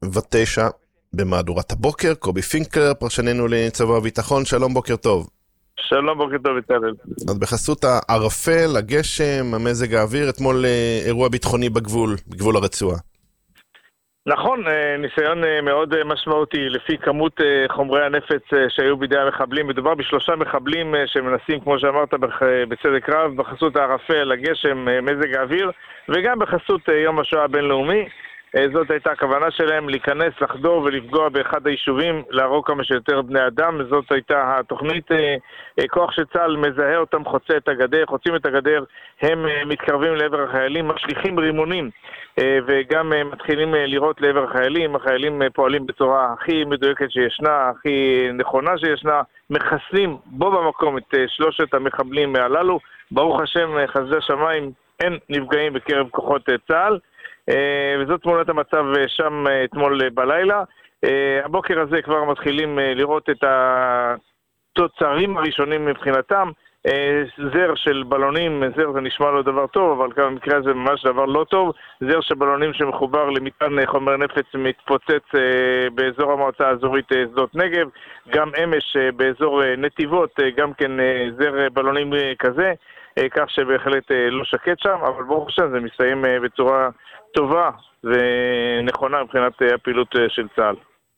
29 במהדורת הבוקר. קובי פינקלר, פרשננו לענייני צבא וביטחון. שלום, בוקר טוב. שלום, בוקר טוב, בצלאל. אז בחסות הערפל, הגשם, המזג האוויר, אתמול אירוע ביטחוני בגבול הרצועה. נכון, ניסיון מאוד משמעותי לפי כמות חומרי הנפץ שהיו בידי המחבלים. מדובר ב3 מחבלים שמנסים, כמו שאמרת, בצדק רב, בחסות הערפל, הגשם, מזג האוויר, וגם בחסות יום השואה הבינלאומי. זאת הייתה הכוונה שלהם, להיכנס, לחדור ולפגוע באחד היישובים, להרוג כמה שיותר בני אדם. זאת הייתה התוכנית. כוח שצה"ל מזהה אותם, חוצה את הגדר, חוצים את הגדר, הם מתקרבים לעבר החיילים, משליחים רימונים וגם מתחילים לראות לעבר החיילים. החיילים פועלים בצורה הכי מדויקת שישנה, הכי נכונה שישנה, מחסלים בו במקום את 3 המחבלים הללו. ברוך השם, חסדי שמיים, אין נפגעים בקרב כוחות צה"ל. וזאת תמונת המצב שם אתמול בלילה. הבוקר הזה כבר מתחילים לראות את התוצרים הראשונים מבחינתם. זר של בלונים, זר זה נשמע לו דבר טוב, אבל במקרה הזה ממש דבר לא טוב. זר של בלונים שמחובר למטען חומר נפץ מתפוצץ באזור המועצה האזורית שדות נגב. גם אמש באזור נתיבות, גם כן זר בלונים כזה. כך שבהחלט לא שקט שם, אבל ברוך השם זה מסיים בצורה טובה ונכונה מבחינת הפעילות של צה"ל.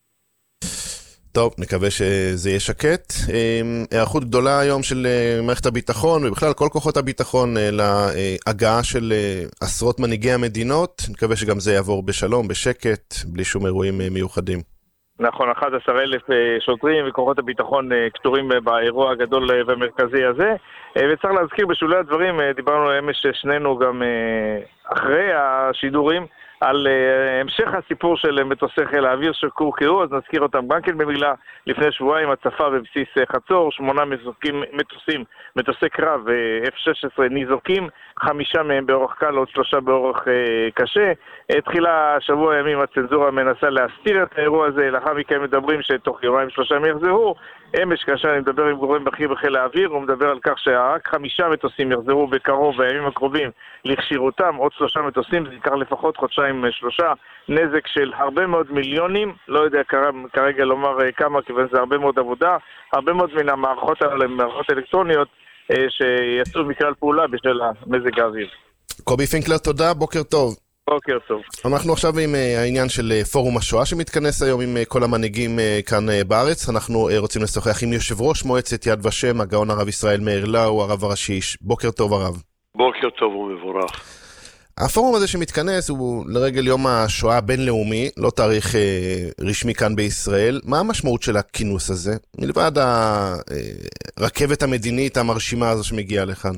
טוב, נקווה שזה יהיה שקט. הערכות גדולה היום של מערכת הביטחון ובכלל כל כוחות הביטחון להגעה של עשרות מנהיגי המדינות. נקווה שגם זה יעבור בשלום, בשקט, בלי שום אירועים מיוחדים. נכון, 11,000 שוטרים וכוחות הביטחון כתורים באירוע הגדול והמרכזי הזה. וצריך להזכיר בשולי הדברים, דיברנו אמש שנינו גם אחרי השידורים, על המשך הסיפור של מטוסי חיל האוויר שקורקעו, אז נזכיר אותם גם כן במילה. לפני שבועיים הצפה בבסיס חצור, 8 מטוסי קרב F-16 ניזוקים, 5 מהם באורח קל, עוד 3 באורח קשה. תחילה שבוע ימים הצנזורה מנסה להסתיר את האירוע הזה, לאחר מכן מדברים שתוך יומיים 3 הם יחזרו. אמש כאשר אני מדבר עם גורם בכיר בחיל האוויר, הוא מדבר על כך שרק 5 מטוסים יחזרו בקרוב בימים הקרובים לכשירותם, עוד 3 מטוסים, זה ייקח לפחות חודשיים 3, נזק של הרבה מאוד מיליונים, לא יודע כרגע לומר כמה, כיוון זה הרבה מאוד עבודה, הרבה מאוד מן המערכות האלה, מערכות אלקטרוניות שיצאו מכלל פעולה בשל המזג האוויר. קובי פינקלר, תודה, בוקר טוב. בוקר טוב. אנחנו עכשיו עם העניין של פורום השואה שמתכנס היום עם כל המנהיגים כאן בארץ. אנחנו רוצים לשוחח עם יושב ראש מועצת יד ושם, הגאון הרב ישראל מאיר לאו, הרב הראשי. בוקר טוב הרב. בוקר טוב ומבורך. הפורום הזה שמתכנס הוא לרגל יום השואה הבינלאומי, לא תאריך רשמי כאן בישראל. מה המשמעות של הכינוס הזה? מלבד הרכבת המדינית המרשימה הזו שמגיעה לכאן.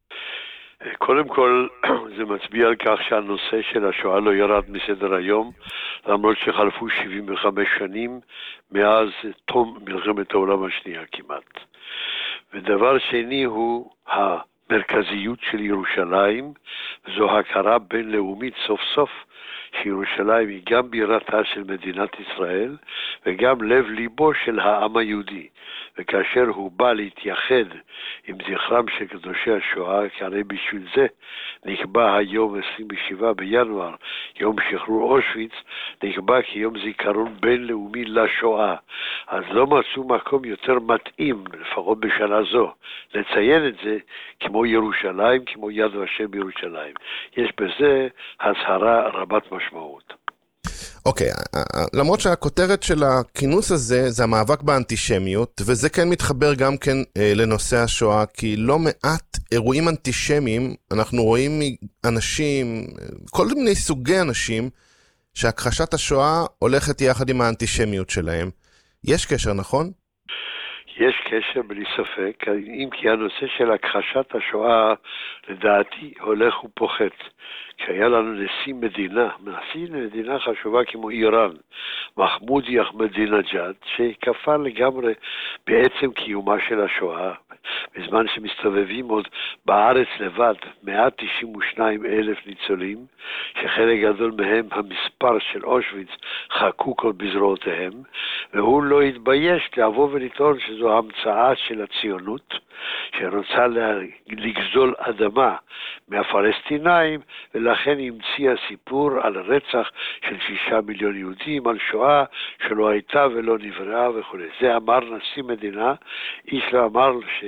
קודם כל, זה מצביע על כך שהנושא של השואה לא ירד מסדר היום, למרות שחלפו 75 שנים מאז תום מלחמת העולם השנייה כמעט. ודבר שני הוא המרכזיות של ירושלים, זו הכרה בינלאומית סוף סוף שירושלים היא גם בירתה של מדינת ישראל וגם לב ליבו של העם היהודי. וכאשר הוא בא להתייחד עם זכרם של קדושי השואה, כי הרי בשביל זה נקבע היום 27 בינואר, יום שחרור אושוויץ, נקבע כיום זיכרון בינלאומי לשואה. אז לא מצאו מקום יותר מתאים, לפחות בשנה זו, לציין את זה כמו ירושלים, כמו יד ושם בירושלים. יש בזה הצהרה רבת משמעות. אוקיי, למרות שהכותרת של הכינוס הזה זה המאבק באנטישמיות, וזה כן מתחבר גם כן לנושא השואה, כי לא מעט אירועים אנטישמיים אנחנו רואים מאנשים, כל מיני סוגי אנשים, שהכחשת השואה הולכת יחד עם האנטישמיות שלהם. יש קשר, נכון? יש קשר בלי ספק, אם כי הנושא של הכחשת השואה לדעתי הולך ופוחת. כשהיה לנו נשיא מדינה חשובה כמו איראן, מחמוד אחמדינג'אד, שכפר לגמרי בעצם קיומה של השואה, בזמן שמסתובבים עוד בארץ לבד 192,000 ניצולים, שחלק גדול מהם המספר של אושוויץ חקוק עוד בזרועותיהם, והוא לא התבייש לבוא ולטעון שזו המצאה של הציונות, שרוצה לגזול אדמה מהפלסטינאים, ולכן המציאה סיפור על רצח של 6 מיליון יהודים, על שואה שלא הייתה ולא נבראה וכו'. זה אמר נשיא מדינה, איש לא אמר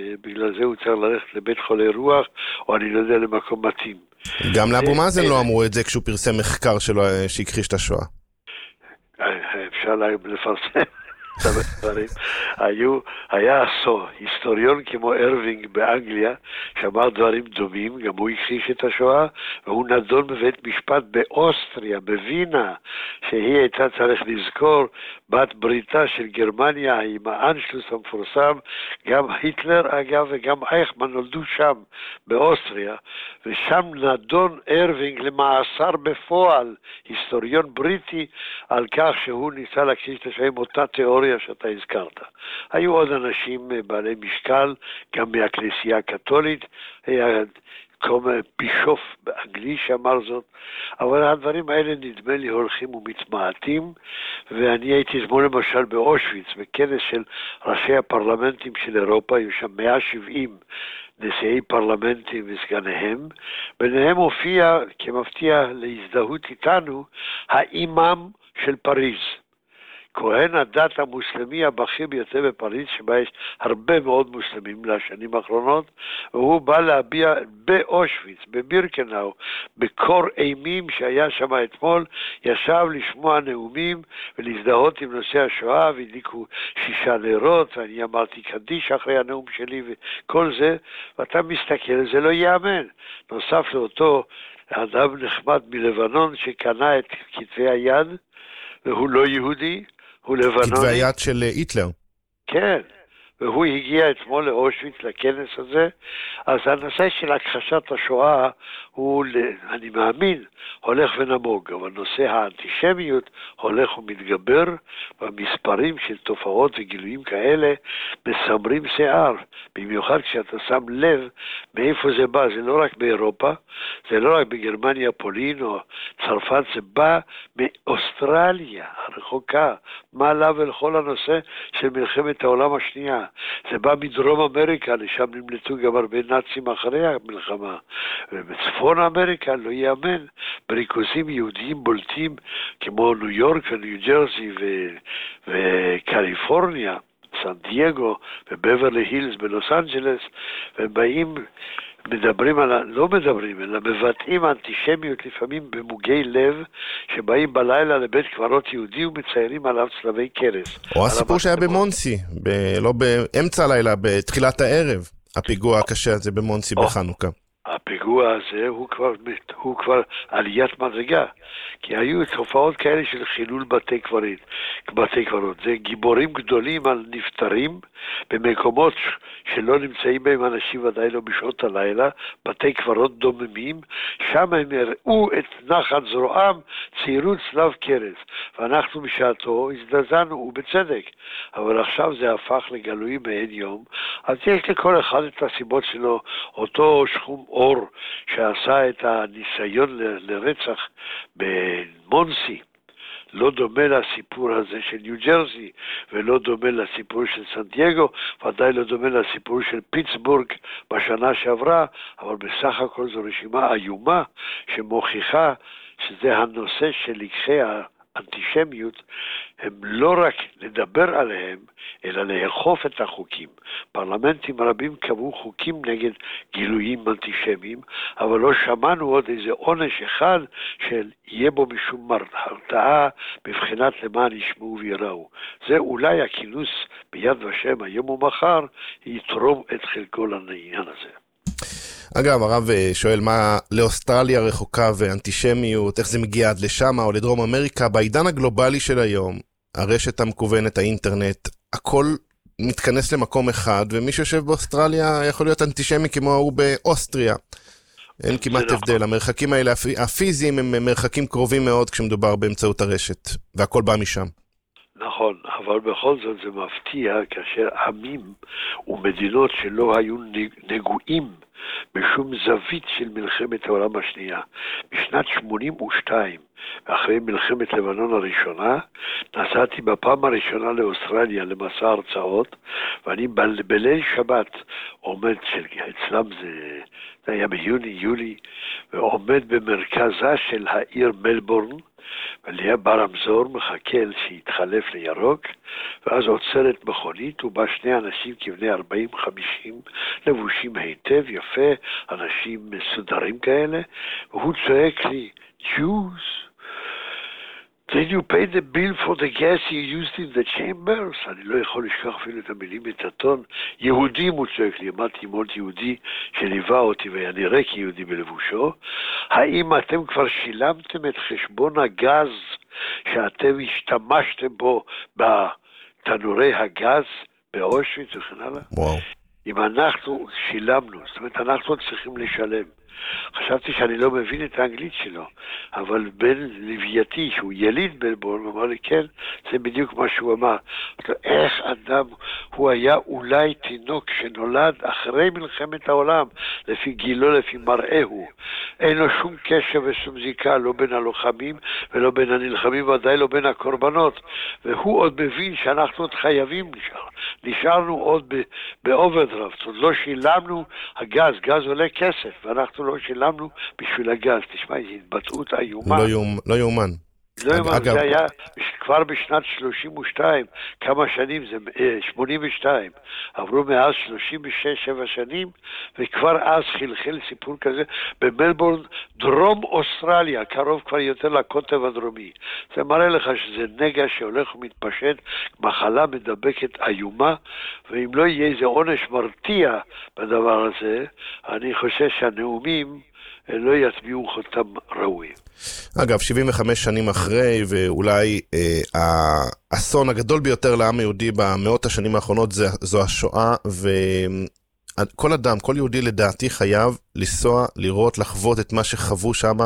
ובגלל זה הוא צריך ללכת לבית חולי רוח, או אני לא יודע, למקום מתאים. גם לאבו מאזן לא אמרו את זה כשהוא פרסם מחקר שלו שהכחיש את השואה. אפשר לפרסם. היה היסטוריון כמו ארווינג באנגליה שאמר דברים דומים, גם הוא הכחיש את השואה, והוא נדון בבית משפט באוסטריה, בווינה, שהיא הייתה צריך לזכור בת בריתה של גרמניה עם האנשלוס המפורסם. גם היטלר אגב וגם אייכמן נולדו שם באוסטריה, ושם נדון ארווינג למאסר בפועל, היסטוריון בריטי, על כך שהוא ניסה להכחיש את השואה עם אותה תיאוריה שאתה הזכרת. היו עוד אנשים בעלי משקל, גם מהכנסייה הקתולית, היה בישוף באנגלי שאמר זאת, אבל הדברים האלה נדמה לי הולכים ומתמעטים, ואני הייתי אתמול למשל באושוויץ, בכנס של ראשי הפרלמנטים של אירופה, היו שם 170 נשיאי פרלמנטים וסגניהם, ביניהם הופיע כמפתיע להזדהות איתנו האימאם של פריז. כהן הדת המוסלמי הבכיר ביותר בפריז, שבה יש הרבה מאוד מוסלמים לשנים האחרונות, והוא בא להביע באושוויץ, בבירקנאו, בקור אימים שהיה שם אתמול, ישב לשמוע נאומים ולהזדהות עם נושא השואה, והדליקו 6 נרות, ואני אמרתי קדיש אחרי הנאום שלי וכל זה, ואתה מסתכל, זה לא יאמן. נוסף לאותו אדם נחמד מלבנון שקנה את כתבי היד, והוא לא יהודי, הוא לבנוני. כתבי היד של היטלר. כן, והוא הגיע אתמול לאושוויץ לכנס הזה. אז הנושא של הכחשת השואה הוא, אני מאמין, הולך ונמוג, אבל נושא האנטישמיות הולך ומתגבר, והמספרים של תופעות וגילויים כאלה מסמרים שיער, במיוחד כשאתה שם לב מאיפה זה בא. זה לא רק באירופה, זה לא רק בגרמניה, פולין או צרפת, זה בא מאוסטרליה הרחוקה, מה לה ולכל הנושא של מלחמת העולם השנייה. זה בא מדרום אמריקה, לשם נמלטו גם הרבה נאצים אחרי המלחמה, ובצפון אמריקה לא יאמן, בריכוזים יהודיים בולטים כמו ניו יורק וניו ג'רזי וקליפורניה, סן דייגו ובברלי הילס בלוס אנג'לס, והם באים, מדברים על, לא מדברים, אלא מבטאים אנטישמיות לפעמים במוגי לב, שבאים בלילה לבית קברות יהודי ומציירים עליו צלבי קרס. או הסיפור שהיה במונסי, לא באמצע הלילה, בתחילת הערב, הפיגוע הקשה הזה במונסי בחנוכה. הפיגוע הזה הוא כבר עליית מדרגה, כי היו תופעות כאלה של חילול בתי קברות. זה גיבורים גדולים על נפטרים במקומות שלא נמצאים בהם אנשים, ודאי לא בשעות הלילה, בתי קברות דוממים, שם הם הראו את נחת זרועם, ציירו צלב קרס, ואנחנו בשעתו הזדעזענו, ובצדק, אבל עכשיו זה הפך לגלוי מעין יום. אז יש לכל אחד את הסיבות שלו. אותו שחום אור שעשה את הניסיון לרצח במונסי לא דומה לסיפור הזה של ניו ג'רזי, ולא דומה לסיפור של סן דייגו, ודאי לא דומה לסיפור של פיטסבורג בשנה שעברה, אבל בסך הכל זו רשימה איומה שמוכיחה שזה הנושא של לקחי האנטישמיות, הם לא רק לדבר עליהם, אלא לאכוף את החוקים. פרלמנטים רבים קבעו חוקים נגד גילויים אנטישמיים, אבל לא שמענו עוד איזה עונש אחד של יהיה בו משום הרתעה בבחינת למען ישמעו ויראו. זה אולי הכינוס ביד ושם היום ומחר יתרום את חלקו לעניין הזה. אגב, הרב שואל מה לאוסטרליה רחוקה ואנטישמיות, איך זה מגיע עד לשם או לדרום אמריקה. בעידן הגלובלי של היום, הרשת המקוונת, האינטרנט, הכל מתכנס למקום אחד, ומי שיושב באוסטרליה יכול להיות אנטישמי כמו הוא באוסטריה. אין כמעט הבדל. המרחקים האלה הפיזיים הם מרחקים קרובים מאוד כשמדובר באמצעות הרשת, והכל בא משם. נכון, אבל בכל זאת זה מפתיע כאשר עמים ומדינות שלא היו נגועים בשום זווית של מלחמת העולם השנייה. בשנת 82, אחרי מלחמת לבנון הראשונה, נסעתי בפעם הראשונה לאוסטרליה למסע הרצאות, ואני בליל שבת עומד, אצלם זה היה ביוני, יולי, ועומד במרכזה של העיר מלבורן, וליד ברמזור מחכה שיתחלף לירוק, ואז עוצרת מכונית, ובא שני אנשים כבני 40-50, לבושים היטב, יפה, אנשים מסודרים כאלה, והוא צועק לי, Jews, did you pay the bill for the gas you used in the chambers? אני לא יכול לשכוח אפילו את המילים בטון. יהודים, הוא צועק לי, אמרתי מאוד יהודי שליווה אותי והיה נראה כיהודי בלבושו. האם אתם כבר שילמתם את חשבון הגז שאתם השתמשתם בו בתנורי הגז באושוויץ וכן הלאה? וואו. אם אנחנו שילמנו, זאת אומרת אנחנו צריכים לשלם. חשבתי שאני לא מבין את האנגלית שלו, אבל בן לווייתי, שהוא יליד מלבורן, אמר לי, כן, זה בדיוק מה שהוא אמר. איך אדם, הוא היה אולי תינוק שנולד אחרי מלחמת העולם, לפי גילו, לפי מראהו. אין לו שום קשר ושום זיקה, לא בין הלוחמים ולא בין הנלחמים, ודאי לא בין הקורבנות. והוא עוד מבין שאנחנו עוד חייבים נשארנו עוד באוברדרפט, עוד לא שילמנו הגז, גז עולה כסף, ואנחנו לא שילמנו בשביל הגז. תשמע, זו התבטאות איומה. לא יאומן. לא יאומן, זה היה כבר בשנת 32, כמה שנים, זה 82. עברו מאז 36-7 שנים, וכבר אז חלחל סיפור כזה במלבורן, דרום אוסטרליה, קרוב כבר יותר לקוטב הדרומי. זה מראה לך שזה נגע שהולך ומתפשט, מחלה מדבקת איומה, ואם לא יהיה איזה עונש מרתיע בדבר הזה, אני חושב שהנאומים לא יצביעו חותם ראוי. אגב, 75 שנים אחרי, ואולי האסון הגדול ביותר לעם היהודי במאות השנים האחרונות זו השואה, וכל אדם, כל יהודי לדעתי חייב לנסוע, לראות, לחוות את מה שחוו שם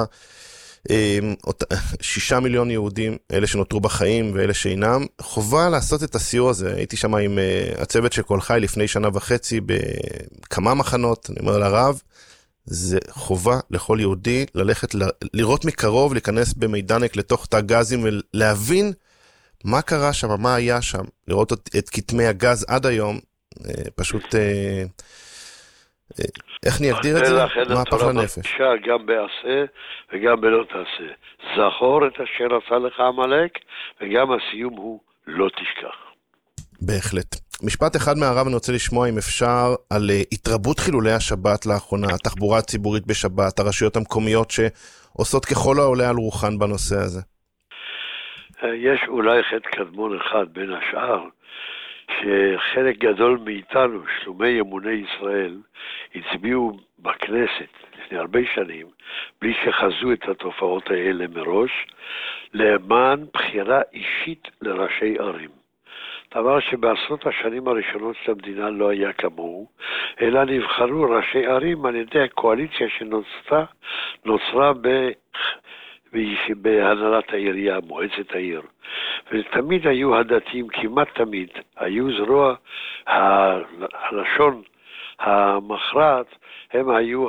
6 מיליון יהודים, אלה שנותרו בחיים ואלה שאינם, חובה לעשות את הסיור הזה. הייתי שם עם הצוות של כל חי לפני 1.5 שנה בכמה מחנות, אני אומר לרב, זה חובה לכל יהודי ללכת לראות מקרוב, להיכנס במידנק לתוך תא גזים ולהבין מה קרה שם, מה היה שם, לראות את כתמי הגז עד היום, פשוט, איך אני אגדיר את זה? מהפך לנפש. גם בעשה וגם בלא תעשה. זכור את אשר עשה לך עמלק, וגם הסיום הוא לא תשכח. בהחלט. משפט אחד מהרב אני רוצה לשמוע אם אפשר על התרבות חילולי השבת לאחרונה, התחבורה הציבורית בשבת, הרשויות המקומיות שעושות ככל העולה על רוחן בנושא הזה. יש אולי חטא קדמון אחד בין השאר, שחלק גדול מאיתנו, שלומי אמוני ישראל, הצביעו בכנסת לפני הרבה שנים, בלי שחזו את התופעות האלה מראש, למען בחירה אישית לראשי ערים. דבר שבעשרות השנים הראשונות של המדינה לא היה כמוהו, אלא נבחרו ראשי ערים על ידי הקואליציה שנוצרה בהנהלת העירייה, מועצת העיר. ותמיד היו הדתיים, כמעט תמיד, היו זרוע הלשון המכרעת, הם היו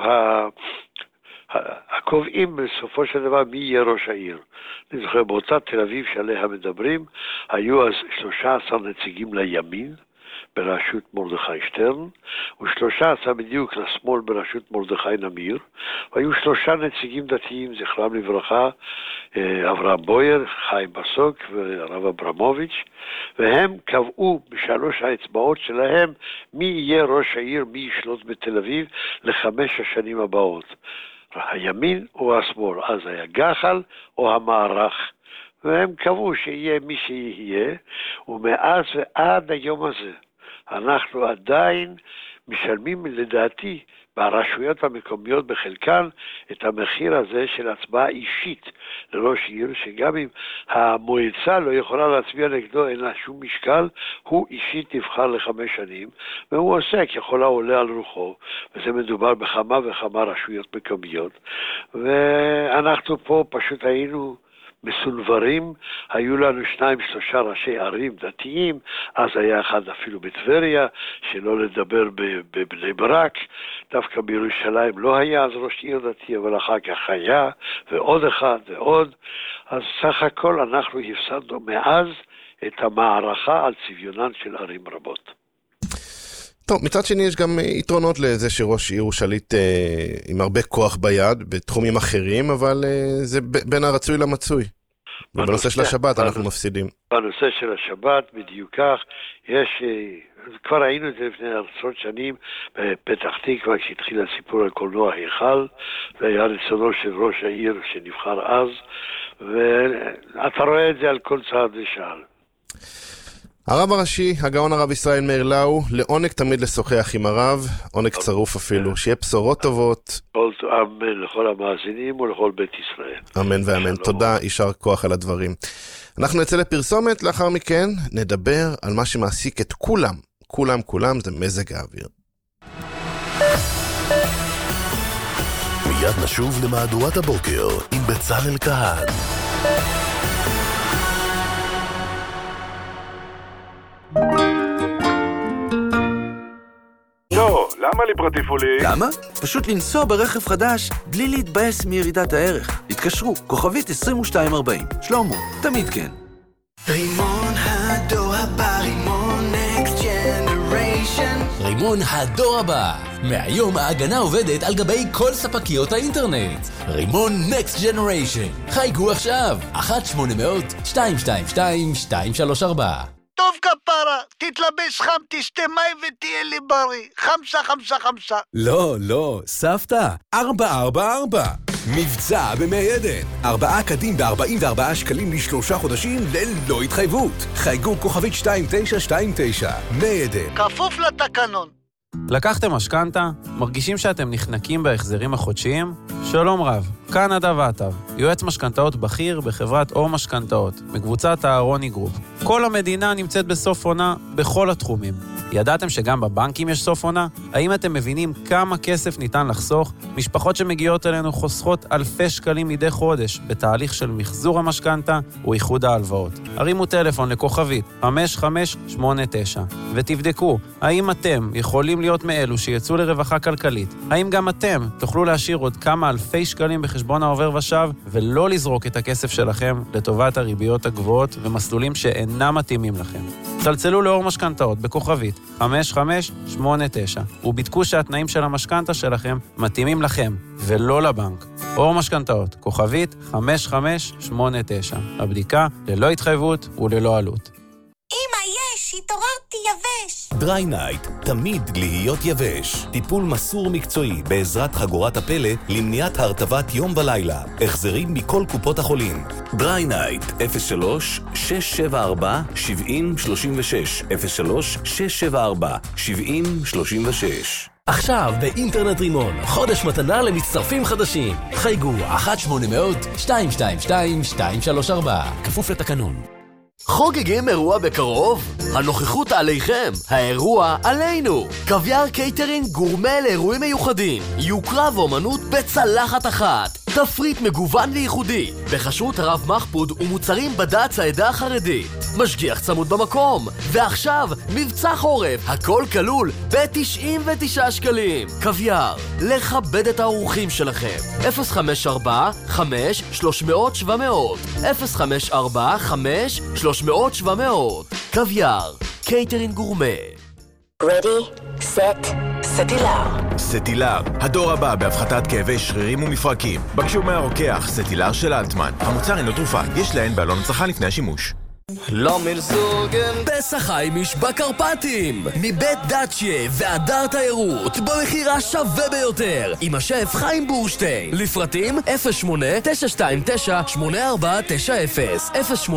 הקובעים בסופו של דבר מי יהיה ראש העיר. אני זוכר, באותה תל אביב שעליה מדברים, היו אז 13 נציגים לימין, בראשות מרדכי שטרן, ו13 בדיוק לשמאל בראשות מרדכי נמיר, והיו 3 נציגים דתיים, זכרם לברכה, אברהם בויר, חיים בסוק והרב אברמוביץ', והם קבעו ב3 האצבעות שלהם מי יהיה ראש העיר, מי ישלוט בתל אביב ל5 השנים הבאות. הימין או השמאל, אז היה גחל או המערך, והם קבעו שיהיה מי שיהיה, ומאז ועד היום הזה אנחנו עדיין משלמים לדעתי ברשויות המקומיות בחלקן את המחיר הזה של הצבעה אישית לראש עיר, שגם אם המועצה לא יכולה להצביע נגדו, אין לה שום משקל, הוא אישית נבחר ל5 שנים, והוא עושה ככל העולה על רוחו, וזה מדובר בכמה וכמה רשויות מקומיות, ואנחנו פה פשוט היינו מסונברים, היו לנו 2-3 ראשי ערים דתיים, אז היה אחד אפילו בטבריה, שלא לדבר בבני ברק, דווקא בירושלים לא היה אז ראש עיר דתי, אבל אחר כך היה, ועוד אחד ועוד, אז סך הכל אנחנו הפסדנו מאז את המערכה על צביונן של ערים רבות. טוב, מצד שני יש גם יתרונות לזה שראש עיר הוא שליט עם הרבה כוח ביד, בתחומים אחרים, אבל זה בין הרצוי למצוי. ובנושא של השבת אנחנו מפסידים. בנושא של השבת, בדיוק כך, יש, כבר ראינו את זה לפני עשרות שנים, בפתח תקווה, כשהתחיל הסיפור על קולנוע היכל, והיה רצונו של ראש העיר שנבחר אז, ואתה רואה את זה על כל צעד ושעל. הרב הראשי, הגאון הרב ישראל מאיר לאו, לעונג תמיד לשוחח עם הרב, עונג צרוף אפילו, שיהיה בשורות טובות. אמן לכל המאזינים ולכל בית ישראל. אמן ואמן, תודה, יישר כוח על הדברים. אנחנו נצא לפרסומת, לאחר מכן נדבר על מה שמעסיק את כולם, זה מזג האוויר. מיד נשוב למהדורת הבוקר עם בצלאל כהן. לא, למה לי פרטיפולי? למה? פשוט לנסוע ברכב חדש בלי להתבאס מירידת הערך. התקשרו, כוכבית 2240. שלמה, תמיד כן. רימון הדור הבא, רימון נקסט ג'נריישן. רימון הדור הבא. מהיום ההגנה עובדת על גבי כל ספקיות האינטרנט. רימון נקסט ג'נריישן. חייגו עכשיו. 1-800-222-234. טוב כפרה, תתלבש חם, תשתה מים ותהיה לי בריא. חמסה. לא, סבתא, 444. מבצע במי עדן. 4 קדים ב-44 שקלים ל3 חודשים ללא התחייבות. חייגו כוכבית 2929. מי עדן. כפוף לתקנון. לקחתם משכנתה? מרגישים שאתם נחנקים בהחזרים החודשיים? שלום רב, כאן נדב עטב, יועץ משכנתאות בכיר בחברת אור משכנתאות, מקבוצת הארוני גרופ. כל המדינה נמצאת בסוף עונה בכל התחומים. ידעתם שגם בבנקים יש סוף עונה? האם אתם מבינים כמה כסף ניתן לחסוך? משפחות שמגיעות אלינו חוסכות אלפי שקלים מדי חודש בתהליך של מחזור המשכנתה ואיחוד ההלוואות. הרימו טלפון לכוכבית 5589 ותבדקו האם אתם יכולים להיות מאלו שיצאו לרווחה כלכלית. האם גם אתם תוכלו להשאיר עוד כמה אלפי שקלים בחשבון העובר ושב ולא לזרוק את הכסף שלכם לטובת הריביות הגבוהות ומסלולים שאינם מתאימים לכם. צלצלו לאור משכנתאות בכוכבית 5589 ובדקו שהתנאים של המשכנתה שלכם מתאימים לכם ולא לבנק. אור משכנתאות, כוכבית 5589. הבדיקה ללא התחייבות וללא עלות. אמא, התעוררתי יבש. דריי נייט, תמיד להיות יבש. טיפול מסור מקצועי בעזרת חגורת הפלא למניעת הרטבת יום ולילה. החזרים מכל קופות החולים. דריי נייט, 03-674-7036. 03-674-7036. עכשיו באינטרנט רימון, חודש מתנה למצטרפים חדשים. חייגו 1-800-222-234. כפוף לתקנון. חוגגים אירוע בקרוב? הנוכחות עליכם, האירוע עלינו. קוויאר קייטרינג גורמה לאירועים מיוחדים, יוקרה ואומנות בצלחת אחת, תפריט מגוון וייחודי, בחשרות הרב מחפוד ומוצרים בד"ץ העדה החרדית, משגיח צמוד במקום, ועכשיו מבצע חורף, הכל כלול ב-99 שקלים. קוויאר, לכבד את האורחים שלכם. 054-5-300-700 054-5-300-700 קוויאר, קייטרינג גורמה. Ready, set, סטילר. סטילר, הדור הבא בהפחתת כאבי שרירים ומפרקים. בקשו מהרוקח, סטילר של אלטמן. המוצר אינו תרופה, יש להן בעלון הצלחה לפני השימוש. לא מרסוגן פסח חיימיש בקרפטים מבית דאצ'יה והדר תיירות במחירה שווה ביותר עם השף חיים בורשטיין. לפרטים 08-929-8490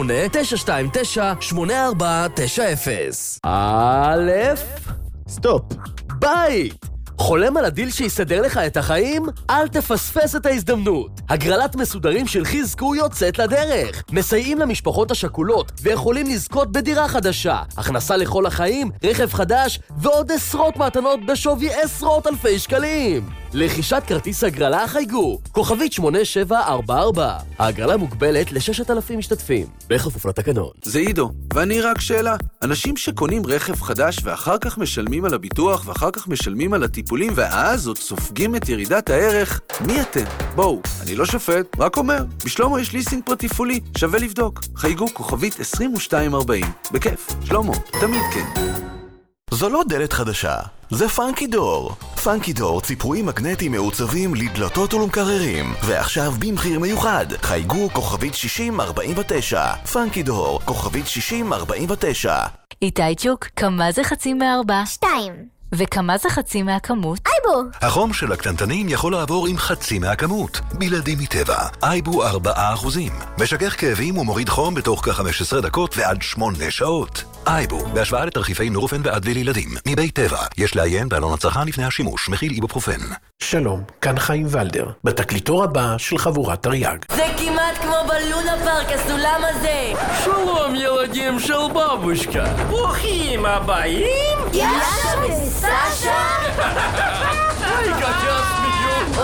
08-929-8490. א' סטופ בית. חולם על הדיל שיסדר לך את החיים? אל תפספס את ההזדמנות. הגרלת מסודרים של חזקו יוצאת לדרך. מסייעים למשפחות השכולות ויכולים לזכות בדירה חדשה, הכנסה לכל החיים, רכב חדש ועוד עשרות מתנות בשווי עשרות אלפי שקלים. לרכישת כרטיס הגרלה חייגו כוכבית 8744. ההגרלה מוגבלת ל6,000 משתתפים בכפוף לתקנון. זה עידו, ואני רק שאלה. אנשים שקונים רכב חדש ואחר כך משלמים על הביטוח ואחר כך משלמים על הטיפולים ואז עוד סופגים את ירידת הערך, מי אתם? בואו, אני לא שופט, רק אומר. בשלומו יש ליסינג פרטיפולי, שווה לבדוק. חייגו כוכבית 2240. בכיף, שלומו, תמיד כן. זו לא דלת חדשה, זה פאנקי דור. פאנקי דור ציפויים מגנטיים מעוצבים לדלתות ולמקררים. ועכשיו במחיר מיוחד, חייגו כוכבית 6049. פאנקי דור, כוכבית 6049. איתי צ'וק, כמה זה חצי מהארבע? 2. וכמה זה חצי מהכמות? אייבו! החום של הקטנטנים יכול לעבור עם חצי מהכמות. בלעדי מטבע, אייבו 4%. משכך כאבים ומוריד חום בתוך כ-15 דקות ועד 8 שעות. אייבו, בהשוואה לתרחיפי נורופן ואדוויל לילדים, מבית טבע. יש לעיין בעלון הצרכן לפני השימוש, מכיל איבופרופן. שלום, כאן חיים ולדר, בתקליטור הבא של חבורת תרי"ג. זה כמעט כמו בלונה פארק, הסולם הזה. שלום ילדים של בבושקה. ברוכים הבאים. יאשה וסשה. היי, גדס מיליון.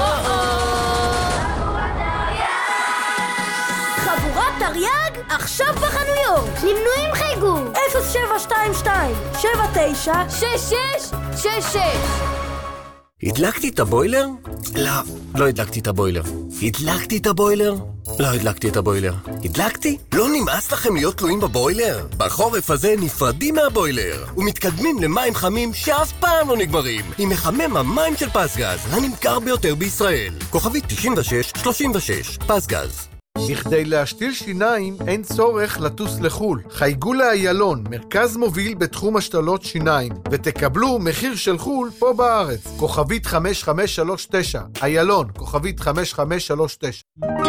חבורת תרי"ג עכשיו בחנויות. למנויים חייגו 0722 79 6666. הדלקתי את הבוילר? לא הדלקתי את הבוילר. הדלקתי את הבוילר? לא הדלקתי את הבוילר. הדלקתי? לא נמאס לכם להיות תלויים בבוילר? בחורף הזה נפרדים מהבוילר ומתקדמים למים חמים שאף פעם לא נגמרים עם מחמם המים של פסגז, הנמכר ביותר בישראל. כוכבית 9636, פסגז. בכדי להשתיל שיניים אין צורך לטוס לחול. חייגו לאיילון, מרכז מוביל בתחום השתלות שיניים, ותקבלו מחיר של חול פה בארץ. כוכבית 5539, איילון, כוכבית 5539.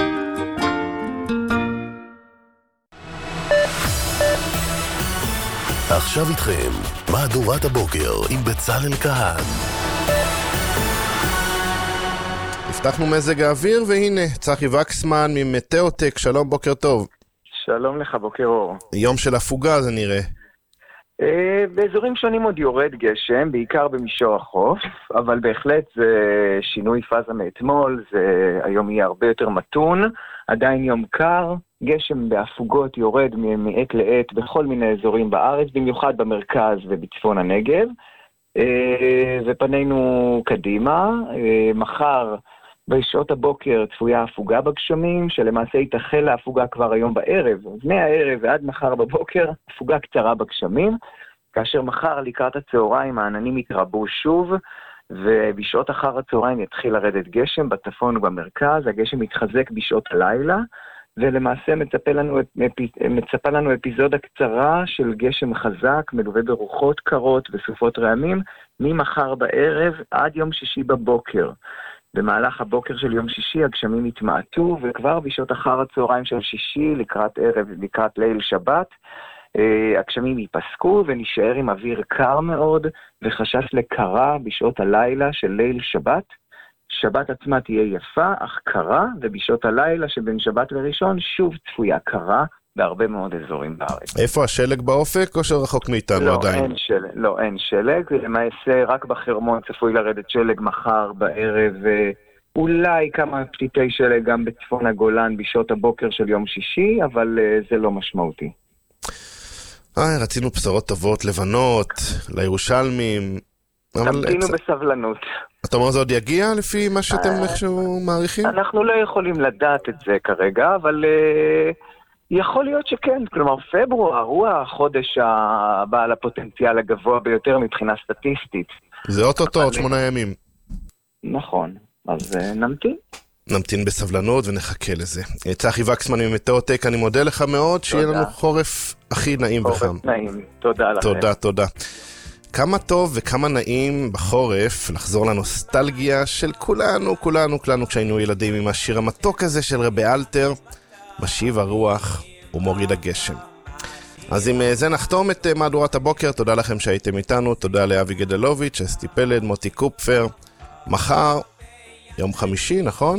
עכשיו איתכם, מהדורת הבוקר עם בצלאל כהן. הבטחנו מזג האוויר, והנה, צחי וקסמן ממטאוטק, שלום, בוקר טוב. שלום לך, בוקר אור. יום של הפוגה זה נראה. באזורים שונים עוד יורד גשם, בעיקר במישור החוף, אבל בהחלט זה שינוי פאזה מאתמול, זה היום יהיה הרבה יותר מתון, עדיין יום קר, גשם בהפוגות יורד מעת לעת בכל מיני אזורים בארץ, במיוחד במרכז ובצפון הנגב, ופנינו קדימה. מחר בשעות הבוקר צפויה הפוגה בגשמים, שלמעשה יתחל להפוגה כבר היום בערב, מהערב ועד מחר בבוקר, הפוגה קצרה בגשמים, כאשר מחר לקראת הצהריים העננים יתרבו שוב, ובשעות אחר הצהריים יתחיל לרדת גשם בצפון ובמרכז, הגשם יתחזק בשעות הלילה, ולמעשה מצפה לנו אפיזודה קצרה של גשם חזק, מלווה ברוחות קרות וסופות רעמים, ממחר בערב עד יום שישי בבוקר. במהלך הבוקר של יום שישי הגשמים יתמעטו, וכבר בשעות אחר הצהריים של שישי לקראת ליל שבת, הגשמים ייפסקו ונשאר עם אוויר קר מאוד וחשש לקרה בשעות הלילה של ליל שבת. שבת עצמה תהיה יפה אך קרה, ובשעות הלילה שבין שבת וראשון שוב צפויה קרה בהרבה מאוד אזורים בארץ. איפה השלג באופק או שרחוק מאיתנו עדיין? לא, אין שלג. למעשה רק בחרמון צפוי לרדת שלג מחר בערב, אולי כמה פתיתי שלג גם בצפון הגולן בשעות הבוקר של יום שישי, אבל זה לא משמעותי. רצינו בשורות טובות, לבנות, לירושלמים. תמתינו בסבלנות. אתה אומר זה עוד יגיע לפי מה שאתם איכשהו מעריכים? אנחנו לא יכולים לדעת את זה כרגע, אבל יכול להיות שכן. כלומר, פברואר הוא החודש הבעל הפוטנציאל הגבוה ביותר מבחינה סטטיסטית. זה אוטוטו עוד 8 ימים. נכון, אז נמתין. נמתין בסבלנות ונחכה לזה. צחי וקסמן ממטאוטק, אני מודה לך מאוד, שיהיה לנו חורף הכי נעים וחם. חורף נעים, תודה לכם. תודה. כמה טוב וכמה נעים בחורף לחזור לנוסטלגיה של כולנו כשהיינו ילדים, עם השיר המתוק הזה של רבי אלתר, משיב הרוח ומוריד הגשם. אז עם זה נחתום את מהדורת הבוקר. תודה לכם שהייתם איתנו, תודה לאבי גדלוביץ', אסתי פלד, מוטי קופפר. מחר יום חמישי, נכון?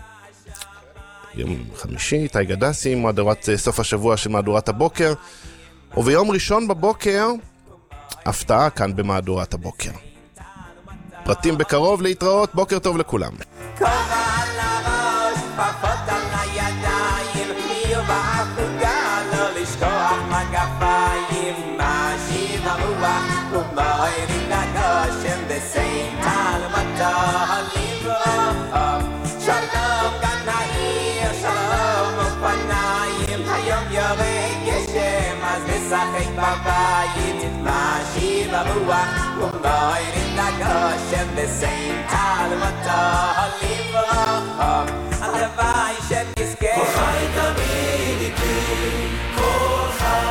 יום חמישי, איתי גדסי, מהדורת סוף השבוע של מהדורת הבוקר, וביום ראשון בבוקר הפתעה כאן במהדורת הבוקר. פרטים בקרוב, להתראות, בוקר טוב לכולם. כובע על הראש, פחות על הידיים, עיר בהפוגה, לא לשכוח מגפיים, משיב הרוח ומוריד הגשם בסייטל מטר לברוח. שלום גן העיר, שלום אופניים, היום יורד גשם אז נשחק בבית, משיב הרוח ומויר את הגושם בסנטל מותו לברכה הלוואי שנזכה כל חי תמיד איתי כל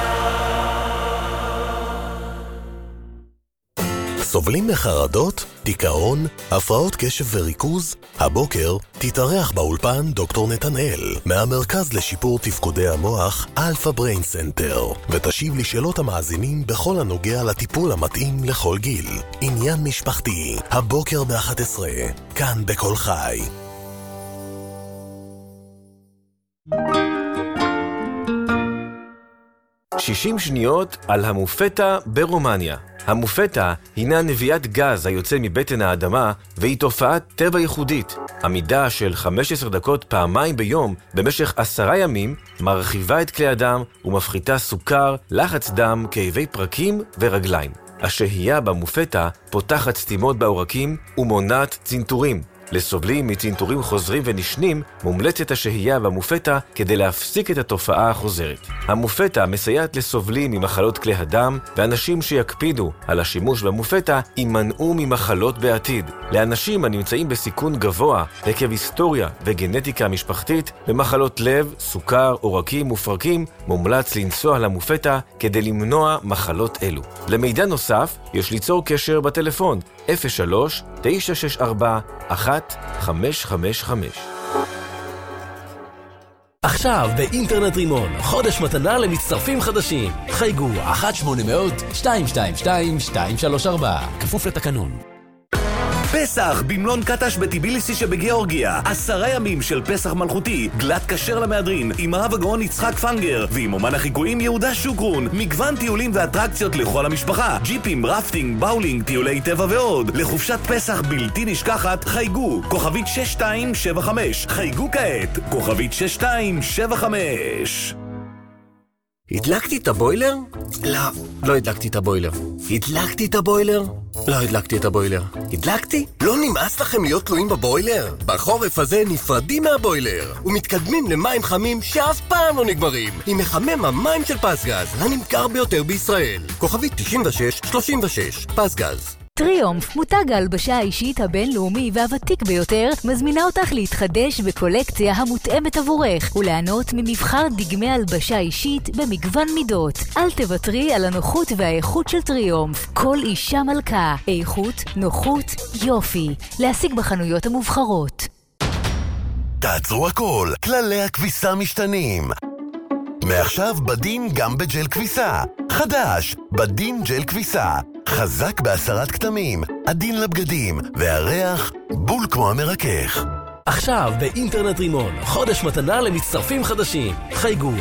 סובלים מחרדות, דיכאון, הפרעות קשב וריכוז? הבוקר תתארח באולפן דוקטור נתנאל מהמרכז לשיפור תפקודי המוח אלפא בריין סנטר ותשיב לשאלות המאזינים בכל הנוגע לטיפול המתאים לכל גיל. עניין משפחתי, הבוקר ב-11, כאן בכל חי. "60 שניות על המופטה ברומניה". המופטה הינה נביאת גז היוצא מבטן האדמה, והיא תופעת טבע ייחודית. עמידה של 15 דקות פעמיים ביום במשך 10 ימים מרחיבה את כלי הדם ומפחיתה סוכר, לחץ דם, כאבי פרקים ורגליים. השהייה במופטה פותחת סתימות בעורקים ומונעת צנתורים. לסובלים מצנתורים חוזרים ונשנים מומלצת השהייה במופטה כדי להפסיק את התופעה החוזרת. המופטה מסייעת לסובלים ממחלות כלי הדם, ואנשים שיקפידו על השימוש במופטה יימנעו ממחלות בעתיד. לאנשים הנמצאים בסיכון גבוה עקב היסטוריה וגנטיקה משפחתית במחלות לב, סוכר, עורקים ופרקים מומלץ לנסוע למופטה כדי למנוע מחלות אלו. למידע נוסף יש ליצור קשר בטלפון 03-964-1555. עכשיו באינטרנט רימון, חודש מתנה למצטרפים חדשים. חייגו 1-800-222-234, כפוף לתקנון. פסח במלון קטש בטיביליסי שבגיאורגיה. 10 ימים של פסח מלכותי, גלת כשר למהדרין, עם הרב הגאון יצחק פנגר, ועם אומן החיקויים יהודה שוקרון. מגוון טיולים ואטרקציות לכל המשפחה, ג'יפים, רפטינג, באולינג, טיולי טבע ועוד. לחופשת פסח בלתי נשכחת, חייגו, כוכבית 6275. חייגו כעת, כוכבית 6275. הדלקתי את הבוילר? לא הדלקתי את הבוילר. הדלקתי את הבוילר? לא הדלקתי את הבוילר. הדלקתי? לא נמאס לכם להיות תלויים בבוילר? בחורף הזה נפרדים מהבוילר ומתקדמים למים חמים שאף פעם לא נגמרים עם מחמם המים של פסגז, הנמכר ביותר בישראל. כוכבית 9636. פסגז. טריומף, מותג ההלבשה האישית הבינלאומי והוותיק ביותר, מזמינה אותך להתחדש בקולקציה המותאמת עבורך וליהנות ממבחר דגמי הלבשה אישית במגוון מידות. אל תוותרי על הנוחות והאיכות של טריומף. כל אישה מלכה, איכות, נוחות, יופי. להשיג בחנויות המובחרות. תעצרו הכל, כללי הכביסה משתנים. מעכשיו בדין גם בג'ל כביסה. חדש, בדין ג'ל כביסה. חזק בהסרת כתמים, עדין לבגדים, והריח בול כמו המרכך. עכשיו באינטרנט רימון, חודש מתנה למצטרפים חדשים. חייגו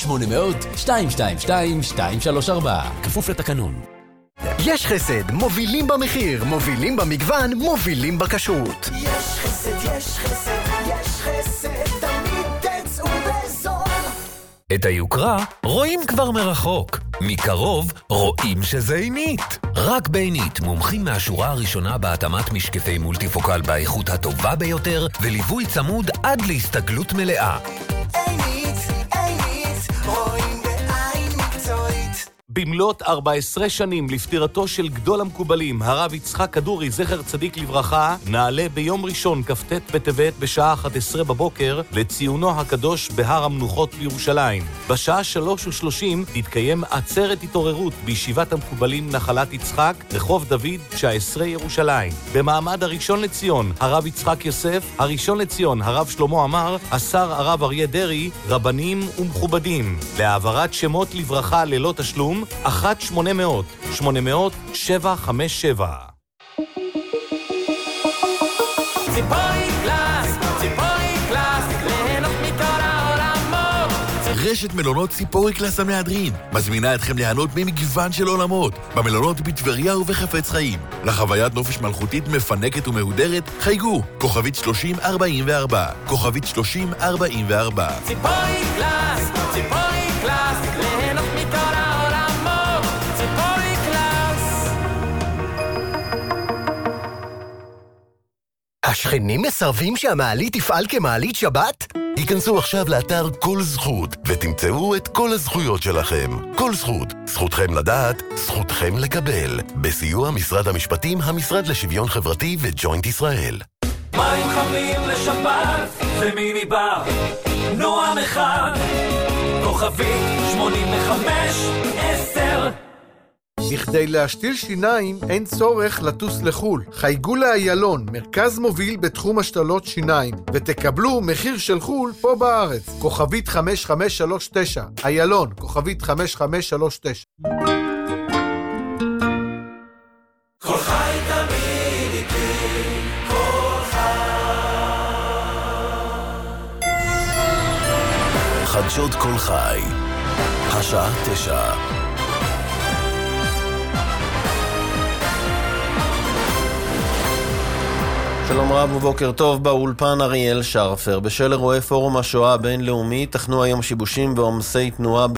1-800-222-234, כפוף לתקנון. יש חסד, מובילים במחיר, מובילים במגוון, מובילים בכשרות. יש חסד, יש חסד, יש חסד, תמיד תצאו בזול. את היוקרה רואים כבר מרחוק. מקרוב רואים שזה עינית. רק בעינית, מומחים מהשורה הראשונה בהתאמת משקפי מולטיפוקל באיכות הטובה ביותר, וליווי צמוד עד להסתגלות מלאה. עינית, עינית, רואים בעין מקצועית. במלאת 14 שנים לפטירתו של גדול המקובלים, הרב יצחק כדורי, זכר צדיק לברכה, נעלה ביום ראשון כ"ט בטבת בשעה 11 בבוקר לציונו הקדוש בהר המנוחות בירושלים. בשעה 3:30 תתקיים עצרת התעוררות בישיבת המקובלים נחלת יצחק, רחוב דוד 19 ירושלים. במעמד הראשון לציון, הרב יצחק יוסף, הראשון לציון, הרב שלמה עמר, השר הרב אריה דרי, רבנים ומכובדים. להעברת שמות לברכה ללא תשלום, 1-800-800-757. ציפורי קלאס, ליהנות מכל העולמות. רשת מלונות ציפורי קלאס המהדרין מזמינה אתכם ליהנות ממגוון של עולמות במלונות בטבריה ובחפץ חיים. לחוויית נופש מלכותית מפנקת ומהודרת, חייגו, כוכבית 3044, כוכבית 3044. ציפורי קלאס, ליהנות מכל העולמות. השכנים מסרבים שהמעלית תפעל כמעלית שבת? היכנסו עכשיו לאתר כל זכות ותמצאו את כל הזכויות שלכם. כל זכות. זכותכם לדעת, זכותכם לקבל. בסיוע משרד המשפטים, המשרד לשוויון חברתי וג'וינט ישראל. מים חמים לשבת זה מיני בר נועם אחד כוכבית 8510. בכדי להשתיל שיניים אין צורך לטוס לחול. חייגו לאיילון, מרכז מוביל בתחום השתלות שיניים, ותקבלו מחיר של חול פה בארץ. כוכבית 5539. איילון, כוכבית 5539. כל חי תמיד איתי, כל חדשות כל חי, השעה 9. שלום רב ובוקר טוב, באולפן אריאל שרפר. בשל אירועי פורום השואה הבינלאומי תכנו היום שיבושים ועומסי תנועה